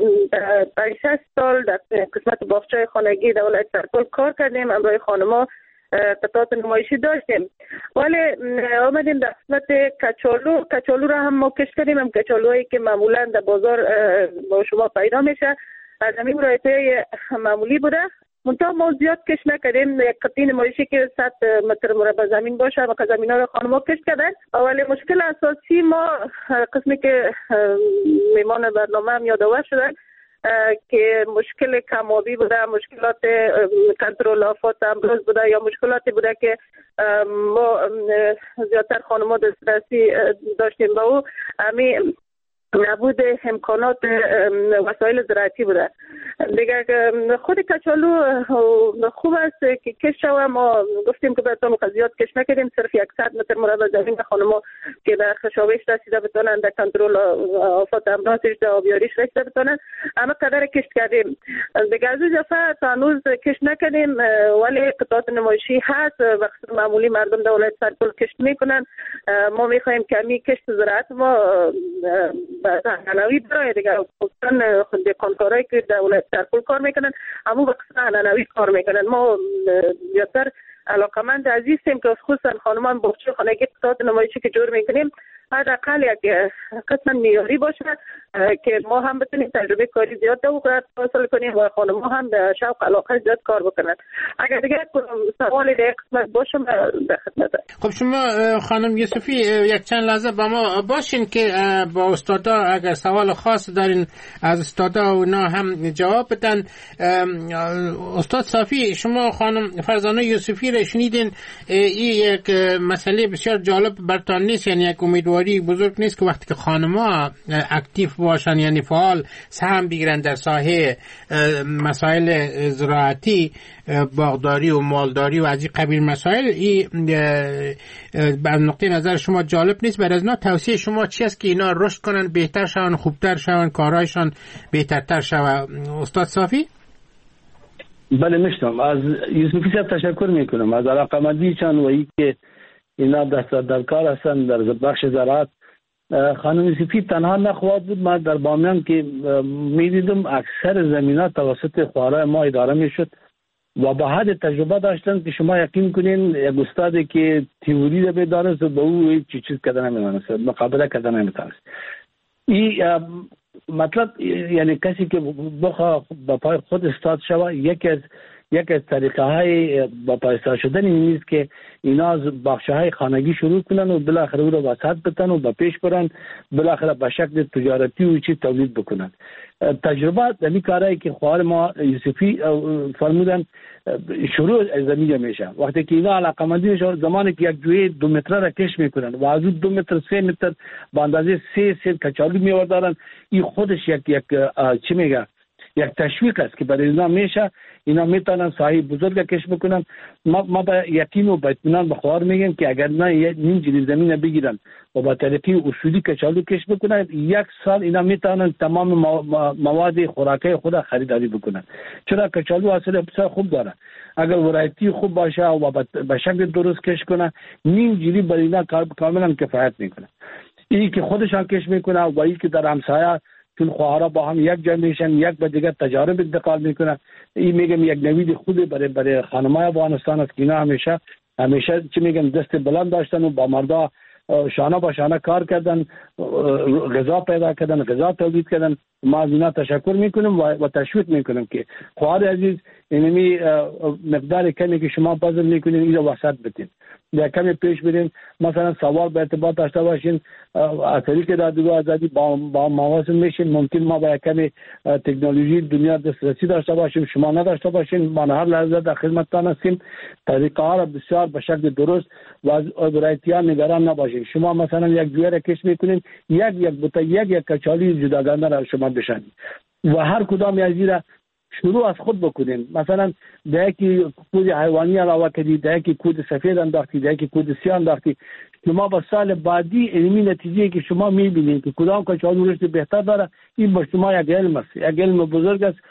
5-6 سال در قسمت باغچه خانگی در ولایت سرپل کار کردیم. همراه خانم‌ها قطعات نمایشی داشتیم، ولی آمدیم در قسمت کچالو را هم ما کشت کردیم. هم کچالوهایی که معمولا در بازار با شما پیدا میشه از همین رایته معمولی بوده، منتها ما زیاد کشت نکردیم. یک قطعه نمایشی که 100 متر مربع زمین باشه و زمین ها را خانم‌ها کشت کردن. ولی مشکل اساسی ما قسمی که میمان برنامه هم یادآور شدن که مشکل کم‌آبی بوده، مشکلات کنترل آفات امراض بوده یا مشکلاتی بوده که ما زیادتر خانم‌ها دسترسی داشتیم با او همین نبود امکانات وسایل زراعتی بوده. دیگه خود کچالو خوب است که کشت شود. ما گفتیم که بهتون زیاد کشت نکردیم، صرف 100 متر مربع زمین خانم‌ها که در خشابش رسیده بتونن، در کنترل آفات امراضش، در آبیاریش رسیده بتونن، اما قدر کشت کردیم. دیگه از این دفعه تا هنوز کشت نکردیم، ولی قطعات نمایشی هست. وقت معمولی مردم در ولایت سرپل کشت میکنن. ما میخوایم کمی کشت زراعت ما عنعنوی داره. دیگه خصوصا کارهایی که در ولایت سرپل کار میکنن همون به قسم عنعنوی کار میکنن. ما بیشتر علاقمند عزیزیم که خصوصا خانمان باغچه خانگی قطعات نمایشی که جور میکنیم حداقل یک قسم معیاری باشه که ما هم بتونیم تجربه کاری زیاد حاصل کنیم و خانم‌ها هم به شوق علاقه زیاد کار بکنن. اگر دیگه سوالی در قسمت باشه به خدمت. خب شما خانم یوسفی یک چند لحظه با ما باشین که با استادا اگر سوال خاص دارین از استادا اونا هم جواب بدن. استاد صافی، شما خانم فرزانه یوسفی را شنیدین، این یک مسئله بسیار جالب برتان نیست؟ یعنی یک امیدواری بزرگ نیست که وقتی که خانم‌ها اکتیو باشن، یعنی فعال سهم بگیرن در ساحه مسائل زراعتی، باغداری و مالداری و از این قبیل مسائل، این بر نقطه نظر شما جالب نیست؟ برای از اینا توصیه شما چی است که اینا رشد کنن، بهتر شون، خوبتر شون، کارهایشان بهترتر شود؟ استاد صافی؟ بله میشتم. از یوسفی صاحب تشکر میکنم از علاقمندی چند و ای که اینا دست در کار هستن در بخش زراعت. خانم یوسفی تنها نخواهد بود. من در بامیان که میدیدم اکثر زمینات توسط خوارای ما اداره میشد و با حد تجربه داشتن که شما یقین کنین یک استادی که تئوری رو بدانه به او چیز کردن نمیدانست، مقابله کردن نمیتونست. این مطلب یعنی کسی که بخواه با پای خود استاد شود، یکی از یک از طریقه های با پایستار شدن این نیست که اینا از بخشه های خانگی شروع کنن و بالاخره او رو وسط بتن و با پیش برن، بالاخره به شکل تجارتی و چی تولید بکنن. تجربه دمی کارهایی که خواهر ما یوسفی فرمودن شروع از زمینه میشه. وقتی که اینا علاقمندی میشه زمانی که یک جوی 2 متر را کش میکنن و از 2 متر 3 متر با اندازه 3 کچالو میوردارن، این خودش یک چی میگه یک تشویق است که برای اینا میشه. اینا میتونن ساحه بزرگ کش بکنن. ما با یقین و با اطمینان به خواهر میگیم که اگر نه نیم جریب زمین بگیرن و با طریقه اصولی کچالو کش بکنن، 1 سال اینا میتونن تمام مواد خوراکی خود خریداری بکنن، چرا کچالو اصلا بسیار خوب داره. اگر ورایتی خوب باشه و به شکل درست کش کنه، نیم جریب برای اینا کاملا کفایت میکنه. این که خودشان کش میکنه و این که در همسایه چون خواهرها با هم یک جمع میشن، یک به دیگر تجارب انتقال میکنن. این میگم یک نوید خوبی برای خانمای افغانستان است که اینا همیشه چی میگم دست بلند داشتن و با مردا شانه با شانه کار کردن، غذا پیدا کردن، غذا تولید کردن. ما از اینا تشکر میکنم و تشویق میکنم که خواهر عزیز اینمی مقدار کمی که شما بذل میکنین این رو وسط بتین، در کمی پیش برین. مثلا سوال به ارتباط داشته باشین از طریق رادیو آزادی با مواصل میشین. ممکن ما با کمی تکنولوژی دنیا دسترسی داشته باشیم، شما نداشته باشین. ما هر لحظه در خدمتتان هستیم. طریقه ها را بسیار به شکل درست و از برایتی ها نگران نباشین. شما مثلا یک جوی را کش میکنین، یک کچالی جداگانه را شما بشنید و هر کدام از این را شروع از خود بکنین. مثلا در یکی کود حیوانی علاوه کردی، در یکی کود سفید انداختی، در یکی کود سیاه انداختی، شما با سال بعدی علمی نتیجه که شما میبینید که کدام کچالو رشد بهتر داره، این با شما یک علم است، یک علم بزرگ است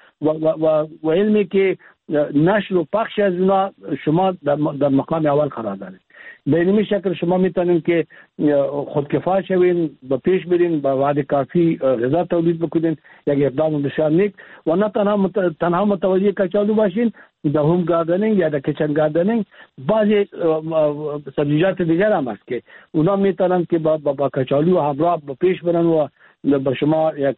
و علمی که نشر و پخش از اونا شما در مقام اول قرار دارید. به این شکل شما میتونین که خودکفا شوین، به پیش برین، با وعده کافی غذا تولید بکنین. یک اقدام بسیار نیک و نه تنها متوجه کچالو باشین، در هوم گاردنینگ یا در کچن گاردنینگ بعضی سبزیجات دیگر هم هست که اونا میتونن که با کچالو همراه به پیش برن و به شما یک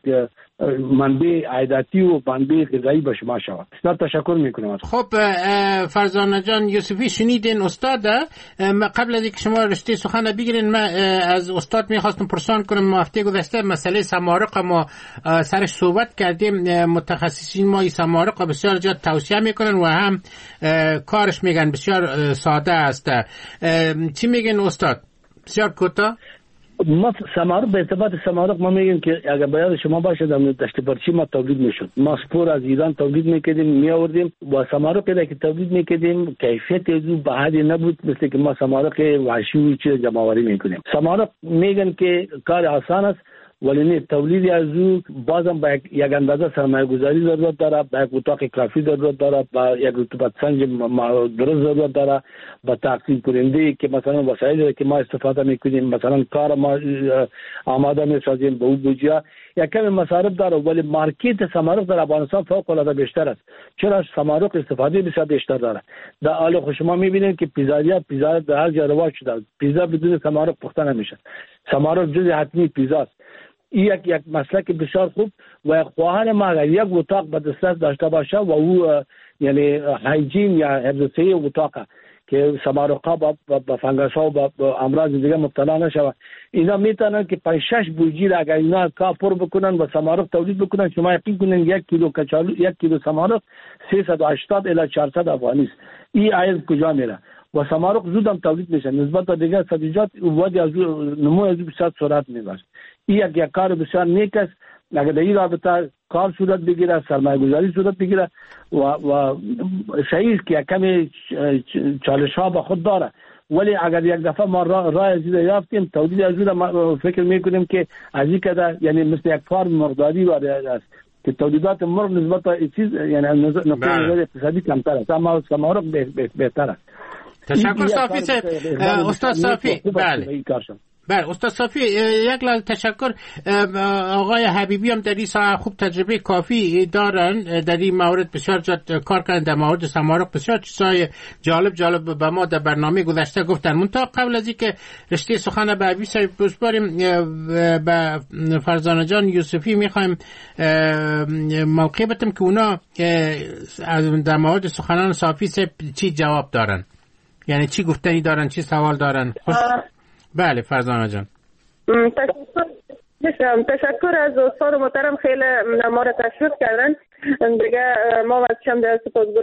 منبع عایداتی و منبع غذایی به شما شود. بسیار تشکر میکنم. خب فرزانه جان یوسفی شنیدین استاد. قبل از اینکه شما رشته سخن بگیرین من از استاد میخواستم پرسان کنم. ما هفته گذشته مسئله سمارق ما سرش صحبت کردیم. متخصصین ما این سمارق بسیار زیاد توصیه میکنن و هم کارش میگن بسیار ساده است. چی میگن استاد؟ بسیار کوتاه. ما سمارق به ارتباط سمارق ما میگیم که اگر باید شما باشه در دشت پرچی ما تولید میشد. ما سپور از ایران تولید میکردیم میآوردیم و سمارق که تولید میکردیم کیفیت از به حدی نبود مثل که ما سمارق وحشی و چیز جمع آوری میکنیم. سمارق میگن که کار آسان است ولی نه، تولید از او بازم با یک اندازه سرمایه گذاری ضرورت داره، با یک اتاق کافی ضرورت داره، با یک رطوبت سنج درست ضرورت داره، با تقسیم کننده که مثلا وسایلی که ما استفاده میکنیم مثلا کار ما آماده میسازیم به او بودجه یک کمی مصارف داره، ولی مارکت سمارق در افغانستان فوق العاده بیشتر است. چرا؟ سمارق استفاده بسیار بیشتر داره. در حال خود شما میبینید که پیزا در هر جا رواج شده. پیزا بدون سمارق پخته نمیشه. سمارق جزء حتمی پیزا است. یک مسلک بسیار خوب و خواهر ما اگر یک اتاق به دسترس داشته باشه و او یعنی هایجین یا حفظ صحی اتاق که سمارق‌ها با فنگس ها و با امراض دیگه مبتلا نشوه، اینا میتونن که 5-6 بوجی را اگر اینا کار بکنن و سمارق تولید بکنن، شما یقین کنین 1 کیلو کچالو 1 کیلو سمارق 380 الی 400 افغانی است. این عاید کجا میره؟ و سمارق زود هم تولید میشه نسبت به دیگر سبزیجات. وادی از نمو از بسیار سرعت میبره. این یک کار بسیار نیک است. اگر در این رابطه کار صورت بگیره، سرمایه گذاری صورت بگیره و صحیح که کمی چالش ها به خود داره، ولی اگر یک دفعه ما راه از این یافتیم تولید از این ما فکر میکنیم که از این کده یعنی مثل یک فارم مرغداری است که تولیدات مرغ نسبت به چیز یعنی نقطه اقتصادی کمتر است، اما سمارق بهتر است. تشکر صافی استاد صافی. بله بله استاد صافی، یک لحظه تشکر. آقای حبیبی هم در این ساحه خوب تجربه کافی دارن، در این مورد بسیار کار کردن، در مورد سمارق بسیار چیزای جالب به ما در برنامه گذشته گفتن. منتها قبل از اینکه رشته سخن به حبیبی صاحب بسپاریم، به فرزانه جان یوسفی میخوایم موقع بدیم که اونا در مورد سخنان صافی صاحب چی جواب دارن، یعنی چی گفتنی دارن، چی سوال دارن. بله فرزانه جان. تشکر از استاد محترم، خیلی ما را تشویق کردن دیگه. ما از چند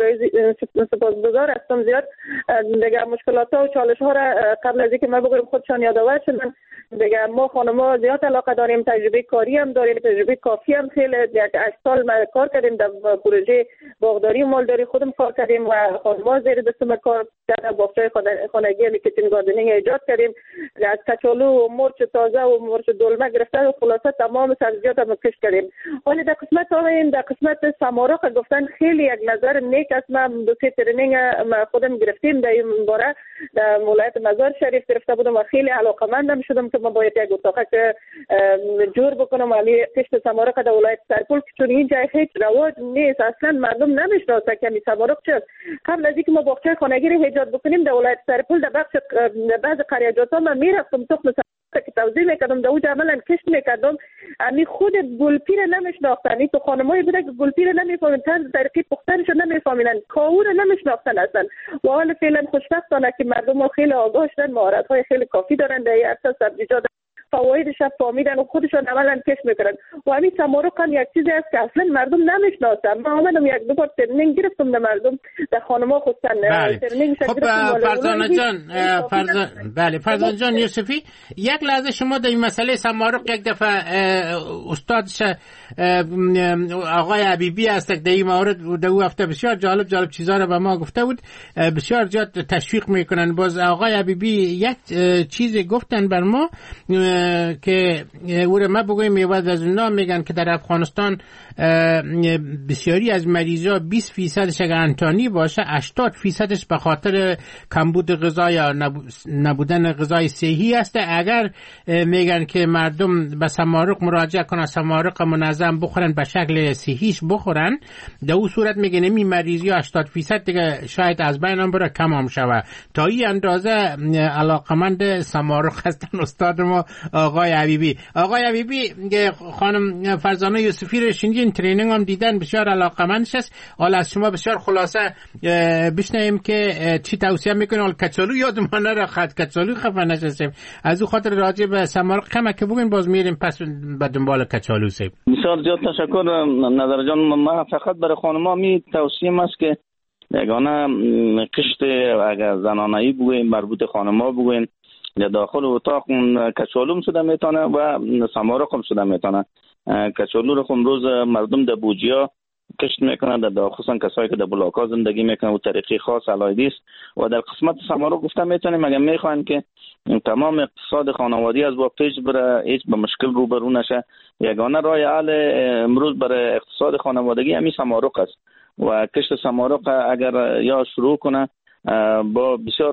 سپاسگزار هستم زیاد دیگه. مشکلات ها و چالش ها را قبل از اینکه ما بگویم خودشان یادآور شدن دیگه. ما خانم‌ها زیاد علاقه داریم، تجربه کاری هم داریم، تجربه کافی هم. خیلی 8 سال ما کار کردیم در پروژه باغداری و مالداری، خودم کار کردیم و خانم‌ها زیر دست ما کار کردن. باغچه خانگی کیچن گاردنینگ ایجاد کردیم، از کچالو و مرچ تازه و مرچ دلمه گرفته و خلاصه تمام سبزیجات هم کشت کردیم. ولی در قسمت سمارق گفتن خیلی یک نظر نیک است. ما دو سه ترنینگ خودم گرفتیم در این باره، در ولایت مزار شریف گرفته بودم و خیلی علاقه‌مندم شدم که ما باید یک اتاق جور بکنم علی کشت سمارق در ولایت سرپل، چون اینجا هیچ رواج نیست، اصلا مردم نمیشناسه که این سمارق چیست. قبل از اینکه ما باغچه خانگی رو ایجاد بکنیم در ولایت سرپل در بعض قریه‌جات ها من میرفتم تخم که توزیع میکردم، در اونجا عملا کشت میکردم. امی خود گلپیر نمیشناختن، تو خانمایی بوده که گلپیر نمیفهمن، طریقی پختنش نمیفهمیدن، کاور نمیشناختن اصلا. و حالا فعلا خوشبختانه که مردم خیلی آگاه شدن، مهارت های خیلی کافی دارن در این سبزیجات، فوایدش فهمیدن و خودشون عملا کشت میکنن. و همین سمارق هم یک چیزی است که اصلا مردم نمیشناسن. ما آمدم یک دو بار ترنینگ گرفتم در مردم، در خانم‌ها خصوصا ترنینگ خب فرزانه جان، بله فرزانه جان یوسفی، یک لحظه شما در این مسئله سمارق یک دفعه استادش آقای حبیبی هست در این مورد در او هفته بسیار جالب چیزا رو به ما گفته بود، بسیار زیاد تشویق میکنن. باز آقای حبیبی یک چیزی گفتن بر ما که او رو ما بگویم میواد از اونا میگن که در افغانستان بسیاری از مریضا 20% اگر انتانی باشه 80% به خاطر کمبود غذا یا نبودن غذای صحی است. اگر میگن که مردم به سمارق مراجعه کنن، سمارق منظم بخورن، به شکل صحیش بخورن، در اون صورت میگن این مریضی 80% دیگه شاید از بین هم بره، کم هم شوه. تا این اندازه علاقمند سمارق هستن استاد ما آقای حبیبی. آقای حبیبی، خانم فرزانه یوسفی رو شنیدین، ترینینگ هم دیدن، بسیار علاقمندش است. حالا از شما بسیار خلاصه بشنویم که چی توصیه میکنین. حالا کچالو یادمان نره، کچالو خفه نشیم، از او خاطر راجع به سمارق کمک که بگین، باز میریم پس به دنبال کچالو سیب. بسیار زیاد تشکر نظر جان. ما فقط برای خانم‌ها می توصیه است که یگانه قشت اگر زنانه‌ای بگوین، مربوط خانم‌ها بگوین، یا داخل اتاق کچالو شده میتونه و سمارق هم شده میتونه. کچالو رو روز مردم در بوجیا کشت میکنن، در خصوصا کسایی که در بلاک‌ها زندگی میکنن و طریقی خاص علایدی است. و در قسمت سمارق گفته میتونیم اگر میخواین که تمام اقتصاد خانوادگی از وقتش بره هیچ به مشکل روبرو نشه، یگانه راه حل امروز برای اقتصاد خانوادگی همین سمارق است. و کشت سمارق اگر یا شروع کنه با بسیار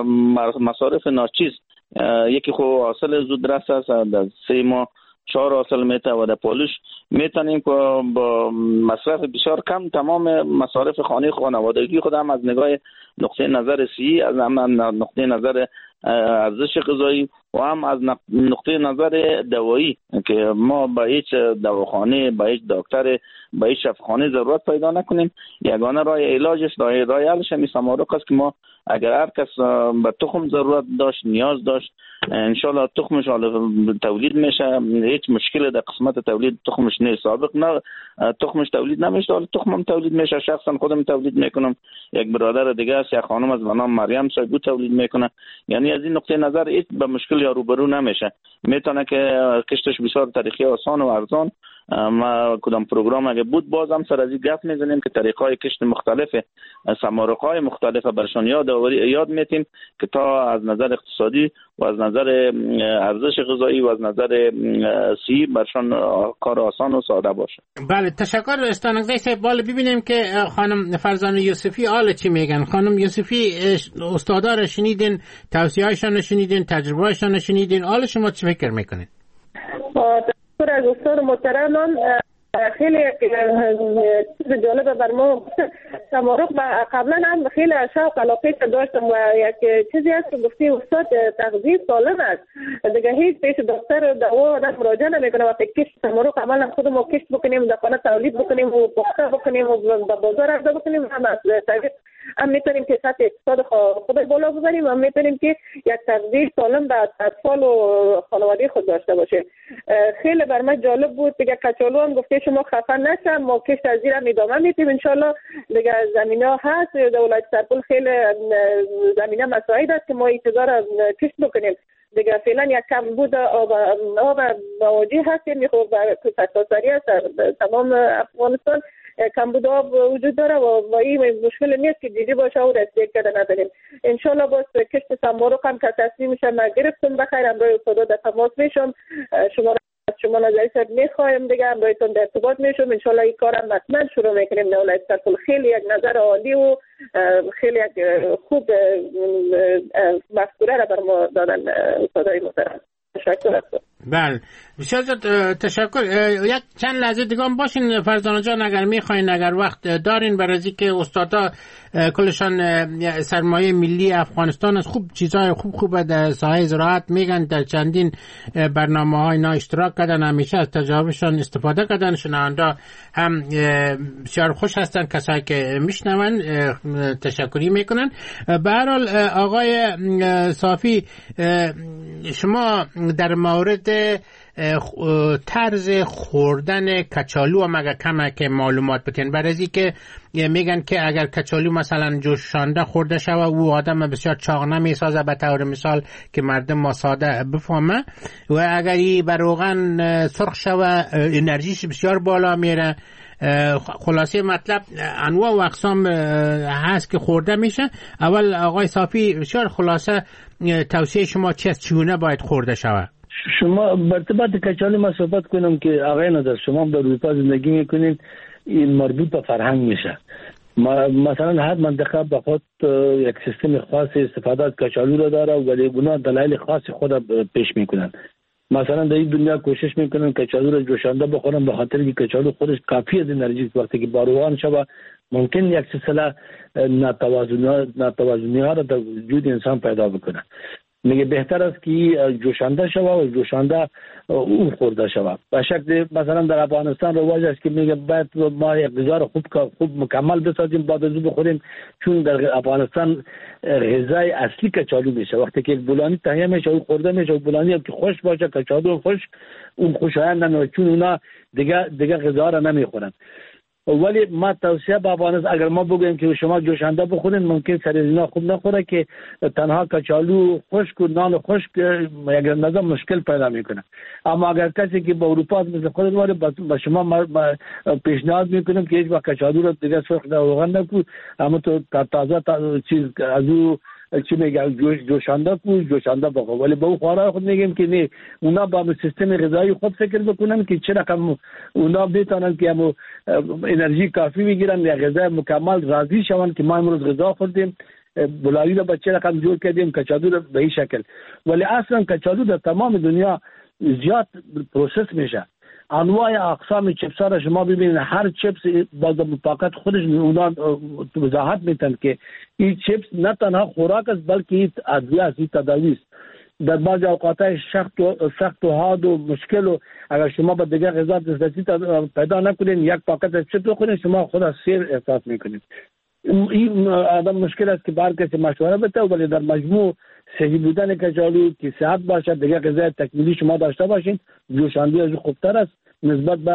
مصارف ناچیز، یکی خو حاصل زودرس است، در 3 ماه 4 حاصل میته و در پالوش میتونیم که با مصرف بسیار کم تمام مصارف خانوادگی خود هم از نگاه نقطه نظر صحی، از هم نقطه نظر ارزش غذایی و هم از نقطه نظر دوایی که ما با هیچ دواخانه، با هیچ دکتر، با هیچ شفاخانه ضرورت پیدا نکنیم. یگانه راه علاجش، راه حلش همین سمارق است که ما اگر هر کس به تخم ضرورت داشت، نیاز داشت، انشالله تخمش تولید میشه. هیچ مشکل در قسمت تولید تخمش نیست. سابق نه تخمش تولید نمیشه، حالا تخمم تولید میشه. شخصا خودم تولید میکنم، یک برادر دیگه است، یک خانم از نام مریم صاحب تولید میکنه. یعنی از این نقطه نظر هیچ به مشکل یا روبرو نمیشه. میتونه که کشتش بسیار طریقی آسان و ارزان ما کدام پروگرام اگه بود باز هم سر از این گپ میزنیم که طریقای کشت مختلف، سمارق‌های مختلف برشان یاد میتیم که تا از نظر اقتصادی و از نظر ارزش غذایی و از نظر صحی برشان کار آسان و ساده باشه. بله تشکر استانگزی صاحب. بالا ببینیم که خانم فرزانه یوسفی حالا چی میگن. خانم یوسفی استادا رو شنیدین، توصیه‌هاشون رو شنیدین، تجربه‌هاشون رو شنیدین، حالا شما چی فکر میکنین؟ تشکر از استاد محترم. خیلی چیز جالب بر ما تمارق قبلا هم خیلی شوق علاقه داشتم و یک چیزی هست که گفتی استاد تغذیه سالم است دیگه، هیچ پیش دکتر دوا آدم مراجعه نمیکنه. وقتی کشت تمارق عملا خودمون کشت بکنیم، در خانه تولید بکنیم و پخته بکنیم و به بازار عرضه بکنیم، هم میتونیم که سطح اقتصاد خود بالا ببریم، هم میتونیم که یک تغذیه سالم به اطفال و خانواده خود داشته باشیم. خیلی بر من جالب بود. دیگه کچالو هم گفته شما خفه نشم، ما کشت از زیرم ادامه میدیم ان شاء الله. دیگه زمینه هست، دولت سرپل خیلی زمینه مساعد است که ما انتظار کشت بکنیم. دیگه فعلا یک کم بود آب مواجه هستیم، میخوام سرتاسری است تمام افغانستان کمبود آب وجود داره و این مشکل نیست که دیدی باشه و رسیدگی کرده نداریم. انشالله باز کشت سمارق هم که تصمیم میشم گرفتم بخیر امروی استادا در تماس میشم، شما نظری صاحب میخوایم دیگه امرویتون در ارتباط میشم. انشالله این کارم حتما شروع میکنیم. دولت سرپل خیلی یک نظر عالی و خیلی یک خوب مفکوره را بر ما دادن استادای محترم. تشکر. بله بسیار تشکر. یک چند لحظه دیگه هم باشین فرزانه جان اگر میخواین، اگر وقت دارین، برای اینکه استادا کلشان سرمایه ملی افغانستان است، خوب چیزای خوب در ساحه زراعت میگن، در چندین برنامه‌های اینا اشتراک کردن، همیشه از تجاربشان استفاده کردن. شنونده هم بسیار خوش هستن کسایی که میشنون، تشکری میکنن. به هر حال آقای صافی، شما در مورد طرز خوردن کچالو هم اگر کمه که معلومات بتین، برای از که میگن که اگر کچالو مثلا جوشانده خورده شوه او آدم بسیار چاق نمیسازه، به طور مثال که مردم ما ساده بفهمه، و اگر ای بر روغن سرخ شوه انرژیش بسیار بالا میره. خلاصه مطلب انواع و اقسام هست که خورده میشه. اول آقای صافی بسیار خلاصه توصیه شما چگونه باید خورده شوه؟ شما برتبط کچالو ما صحبت کنم که آقای نظر شما در اروپا زندگی میکنین، این مربوط به فرهنگ میشه. مثلا هر منطقه به خود یک سیستم خاص استفاده از کچالو را داره ولی اونا دلایل خاص خود پیش میکنن. مثلا در این دنیا کوشش میکنن کچالو را جوشانده بخورن به خاطر که کچالو خودش کافی از انرژی وقتی که باروان شوه ممکن یک سلسله ناتوازنی ها را در وجود انسان پیدا بکنه. میگه بهتر است که جوشانده شوه و جوشانده اون خورده شوه. به شکل مثلا در افغانستان رواج است که میگه باید ما یک غذا خوب مکمل بسازیم بعد از بخوریم، چون در افغانستان غذای اصلی کچالو میشه. وقتی که بولانی تهیه میشه و خورده میشه و بولانی هم که خوش باشه کچالو خوش، اون خوشایند نمیشه چون اونا دیگه غذا را نمیخورن. ولی ما توصیه به افغانستان اگر ما بگویم که شما جوشانده بخورین ممکن سر اینا خوب نخوره که تنها کچالو خشک و نان خشک یک نظر مشکل پیدا میکنه. اما اگر کسی که به اروپا مثل خود واره به شما پیشنهاد میکنم که هیچ وقت کچالو رو دیگه سرخ در روغن نکو، اما تو تازه چیز از او چی میگم جوشانده بخور. ولی به اون خوارا خود میگیم که نه، اونا با سیستم غذایی خود فکر بکنن که چه رقم اونا بتونن که همو انرژی کافی میگیرن یا غذا مکمل راضی شون که ما امروز غذا خوردیم بلایی رو به چه رقم جور کردیم کچالو رو به این شکل. ولی اصلا کچالو در تمام دنیا زیاد پروسس میشه. انواع اقسام چپس ها را شما ببینید، هر چپس با مطابقت خودش اونا وضاحت میتن که این چپس نه تنها خوراک است بلکه این ادویه است، این تداوی است. در بعض اوقات سخت و حاد و مشکل و اگر شما به دیگر غذا دسترسی پیدا نکنین یک پاکت چپس بخورین شما خود از سیر احساس میکنید. این آدم مشکل است که بر کسی مشوره بده، ولی در مجموع صحیح بودن کچالو که صحت باشه دیگه غذای تکمیلی شما داشته باشین، جوشاندهی از خوبتر است نسبت به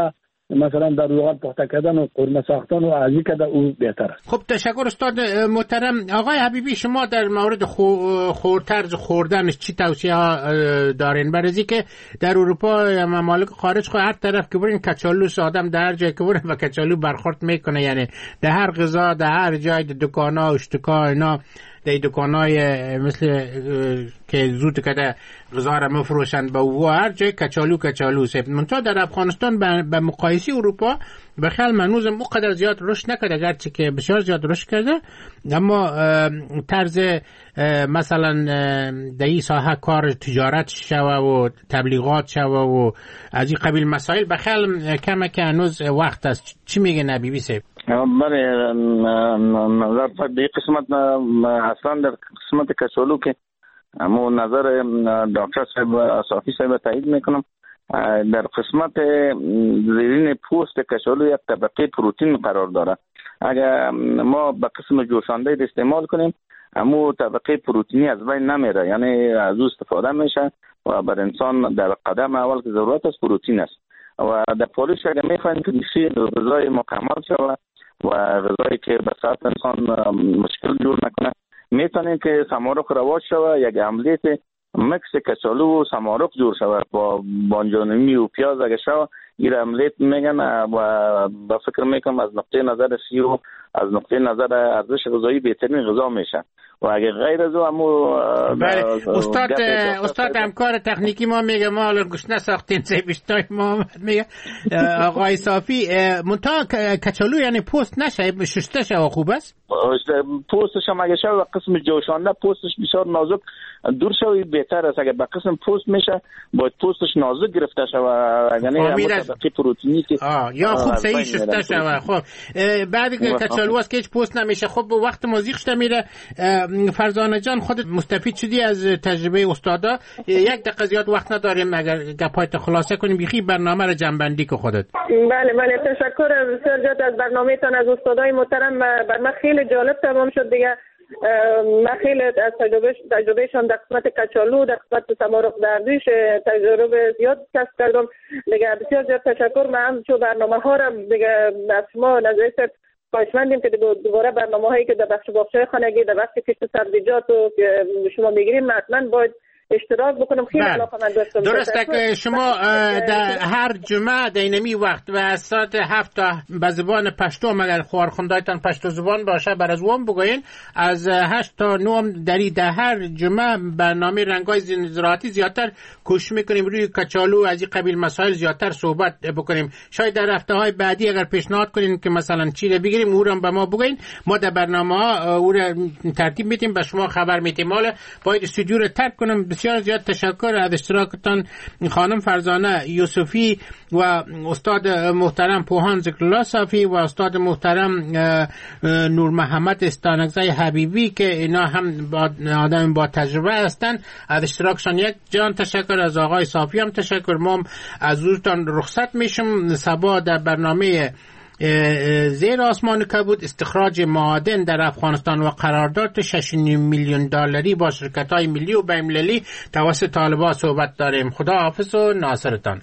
مثلا در روغن پخته کردن و قورمه ساختن و ازی کده او بهتر است. خب تشکر استاد محترم. آقای حبیبی شما در مورد طرز خوردنش چی توصیه ها دارین؟ برای که در اروپا یا ممالک خارج خود هر طرف که برین کچالو آدم در هر جای که برین و کچالو برخورد میکنه، یعنی در هر غذا در هر جای دکانا اشتکا اینا در دکانای مثل که زود کده غذا را مفروشند با او هر جای کچالو سیب. منتها در افغانستان به مقایسه اروپا بخیال منوز مقدر زیاد رشد نکرده، اگرچه که بسیار زیاد رشد کرده، اما طرز مثلا در این ساحه کار تجارت شوه و تبلیغات شوه و از این قبیل مسائل بخیال کمه که هنوز وقت است. چی میگه نبی سیب؟ بله، نظر در قسمت اصلا در قسمت کچالو که همون نظر دکتر صاحب اصافی صاحب تایید میکنم. در قسمت زیرین پوست کچالو یک طبقه پروتئین قرار داره. اگر ما به قسم جوشانده استعمال کنیم همون طبقه پروتئینی از بین نمیره، یعنی از او استفاده میشه و بر انسان در قدم اول که ضرورت است پروتئین است. و در پالش اگر میخواین که بسیار غذای مکمل شود و غذایی که به صحت انسان مشکل جور نکنه، میتونین که سمارق رواج شود، یک املیت مکس کچالو و سمارق جور شود با بانجانمی و پیاز اگر شود این املیت میگن و با فکر میکنم از نقطه نظر سیو از نقطه نظر ارزش غذایی بهترین غذا میشه. و اگه غیر از او استاد همکار تکنیکی ما میگه ما الان گوشت نساختیم بیشتر ما میگه آقای صافی منتها کچالو یعنی پوست نشه شسته شه خوب است. پوستش هم اگه شود قسم جوشانده پوستش بسیار نازک دور شوی بهتر است. اگه به قسم پوست میشه باید پوستش نازک گرفته شود، یعنی طبقه پروتئینی که یا خوب صحیح شسته شود. خب بعد کچالو است که هیچ پوست نمیشه. خب وقت موزیقش میره. فرزانه جان خودت مستفید شدی از تجربه استادا، یک دقیقه زیاد وقت نداریم، اگر گپایت خلاصه کنیم بیخی برنامه رو جنبندی که خودت. بله تشکر بسیار زیاد از برنامه‌تان، از استادای محترم. بر من خیلی جالب تمام شد دیگه. من خیلی از تجربهشان در قسمت کچالو در قسمت سمارق دردوش تجربه زیاد کسب کردم دیگه. بسیار زیاد تشکر. من هم چون برنامه ها رو دیگه از شما نظریت خواهشمندیم که دوباره برنامه هایی که در بخش باغچه‌های خانگی در بخش کشت سبزیجات و که شما میگیریم حتما باید اشتراک بکنم. خیلی علاقه‌مند هستم. درسته که شما در هر جمعه دینمی وقت و از ساعت 7 تا به زبان پشتو مگر خوارخوندایتان پشتو زبان باشه بر از وام بگوین از 8 تا 9 در هر جمعه برنامه رنگای زراعتی زیادتر کوشش میکنیم روی کچالو از این قبیل مسائل زیادتر صحبت بکنیم. شاید در هفته‌های بعدی اگر پیشنهاد کنین که مثلا چی رو بگیریم او رو به ما بگین، ما در برنامه‌ها او رو ترتیب میدیم به شما خبر میدیم. حالا باید استودیو رو ترک کنم. بسیار زیاد تشکر از اشتراکتان خانم فرزانه یوسفی و استاد محترم پوهان ذکرالله صافی و استاد محترم نور محمد استانکزی حبیبی که اینا هم آدم با تجربه هستند. از اشتراکشان یک جان تشکر. از آقای صافی هم تشکر. ما از روزتان رخصت میشم. صبا در برنامه زیر آسمان کبود استخراج معادن در افغانستان و قرارداد 6.5 میلیون دلاری با شرکت‌های ملی و بین‌المللی توسط طالبان صحبت داریم. خدا حافظ و ناصرتان.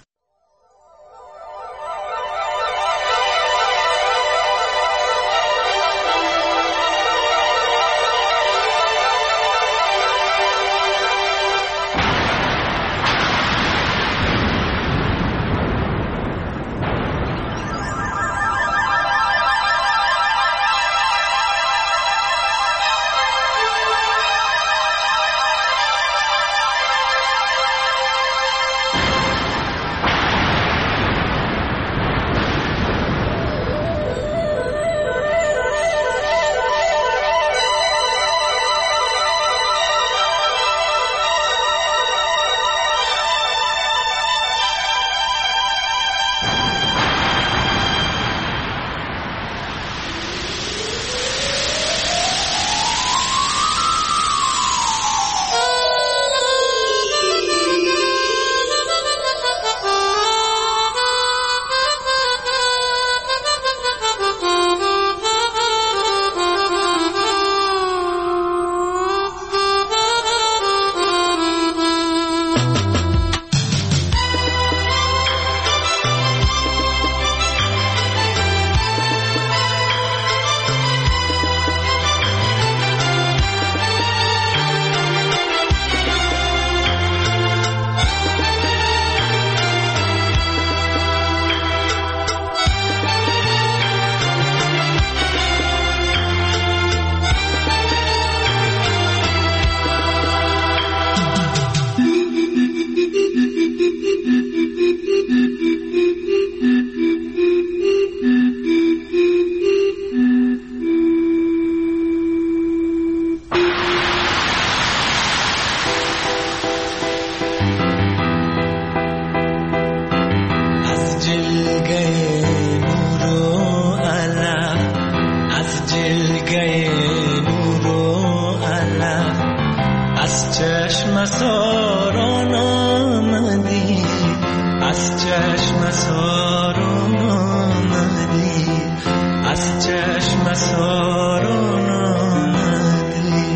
از چشم ساران آمدی، از چشم ساران آمدی، از چشم ساران آمدی.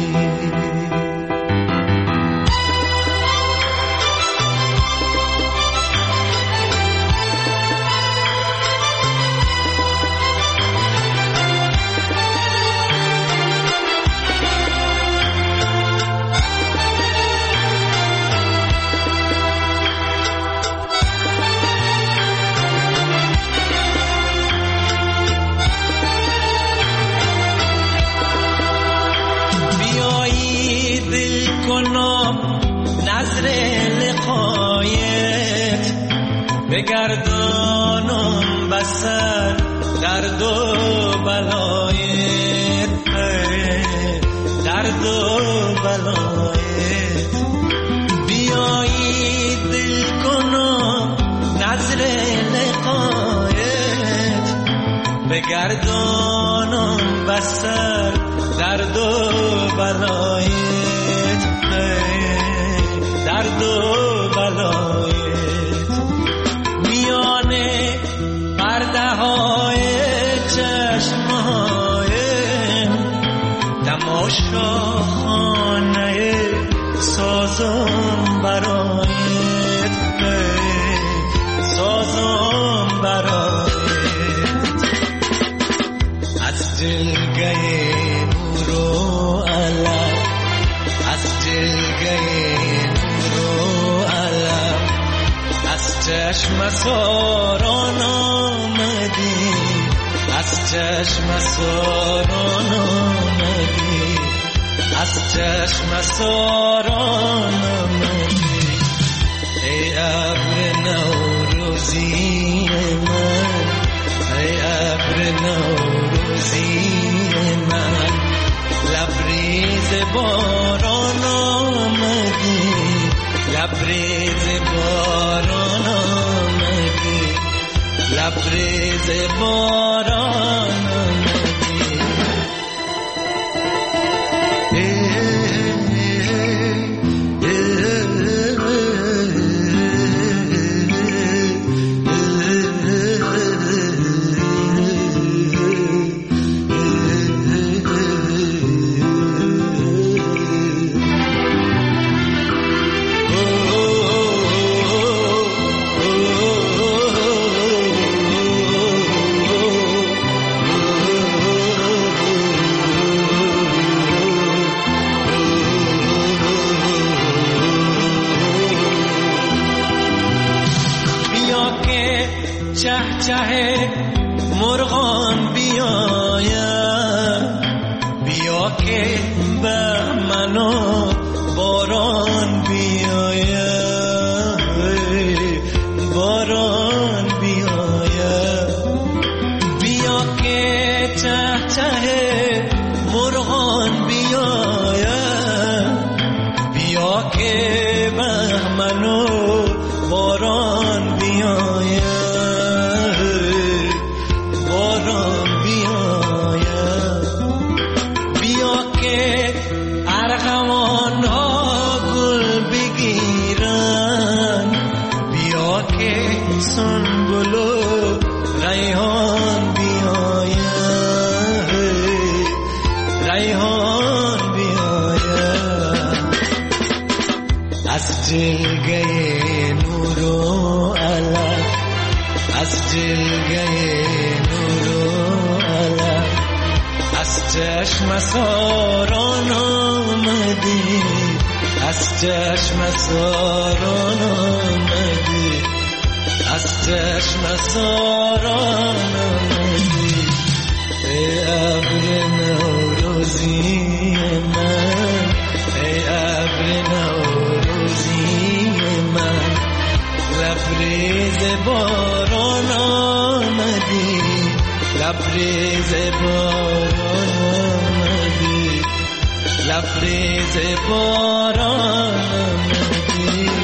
نظر لقایت بگردانم بسر درد و بلایت، درد و بلایت. بیایی دل کنم نظر لقایت بگردانم بسر درد و بلایت، درد و بلایت. میانه پرده های چشمهایم تماشا خانه سازم برایت، سازم برایت. از جلگه نور و علم، از جلگه چشم ساران آمدی، از چشم ساران آمدی، از چشم ساران آمدی. ای ابر نوروزی من، ای ابر نوروزی من، لبریز باران آمدی، لبریز باران آمدی، لبریز باران چه مرغان بیاید، بیا که به منو باران بیاید، باران بیاید. بیا که چه مرغان بیاید، بیا که به منو باران بیاید، سنبل و ریحان بیاید، ریحان بیاید. از جلگه نور و علم، از جلگه نور و علم، از چشم ساران آمدی، از چشم ساران آمدی، از چشم ساران آمدی. ای ابر نوروزی من، ای ابر نوروزی من، لبریز باران آمدی، لبریز باران آمدی، لبریز باران آمدی.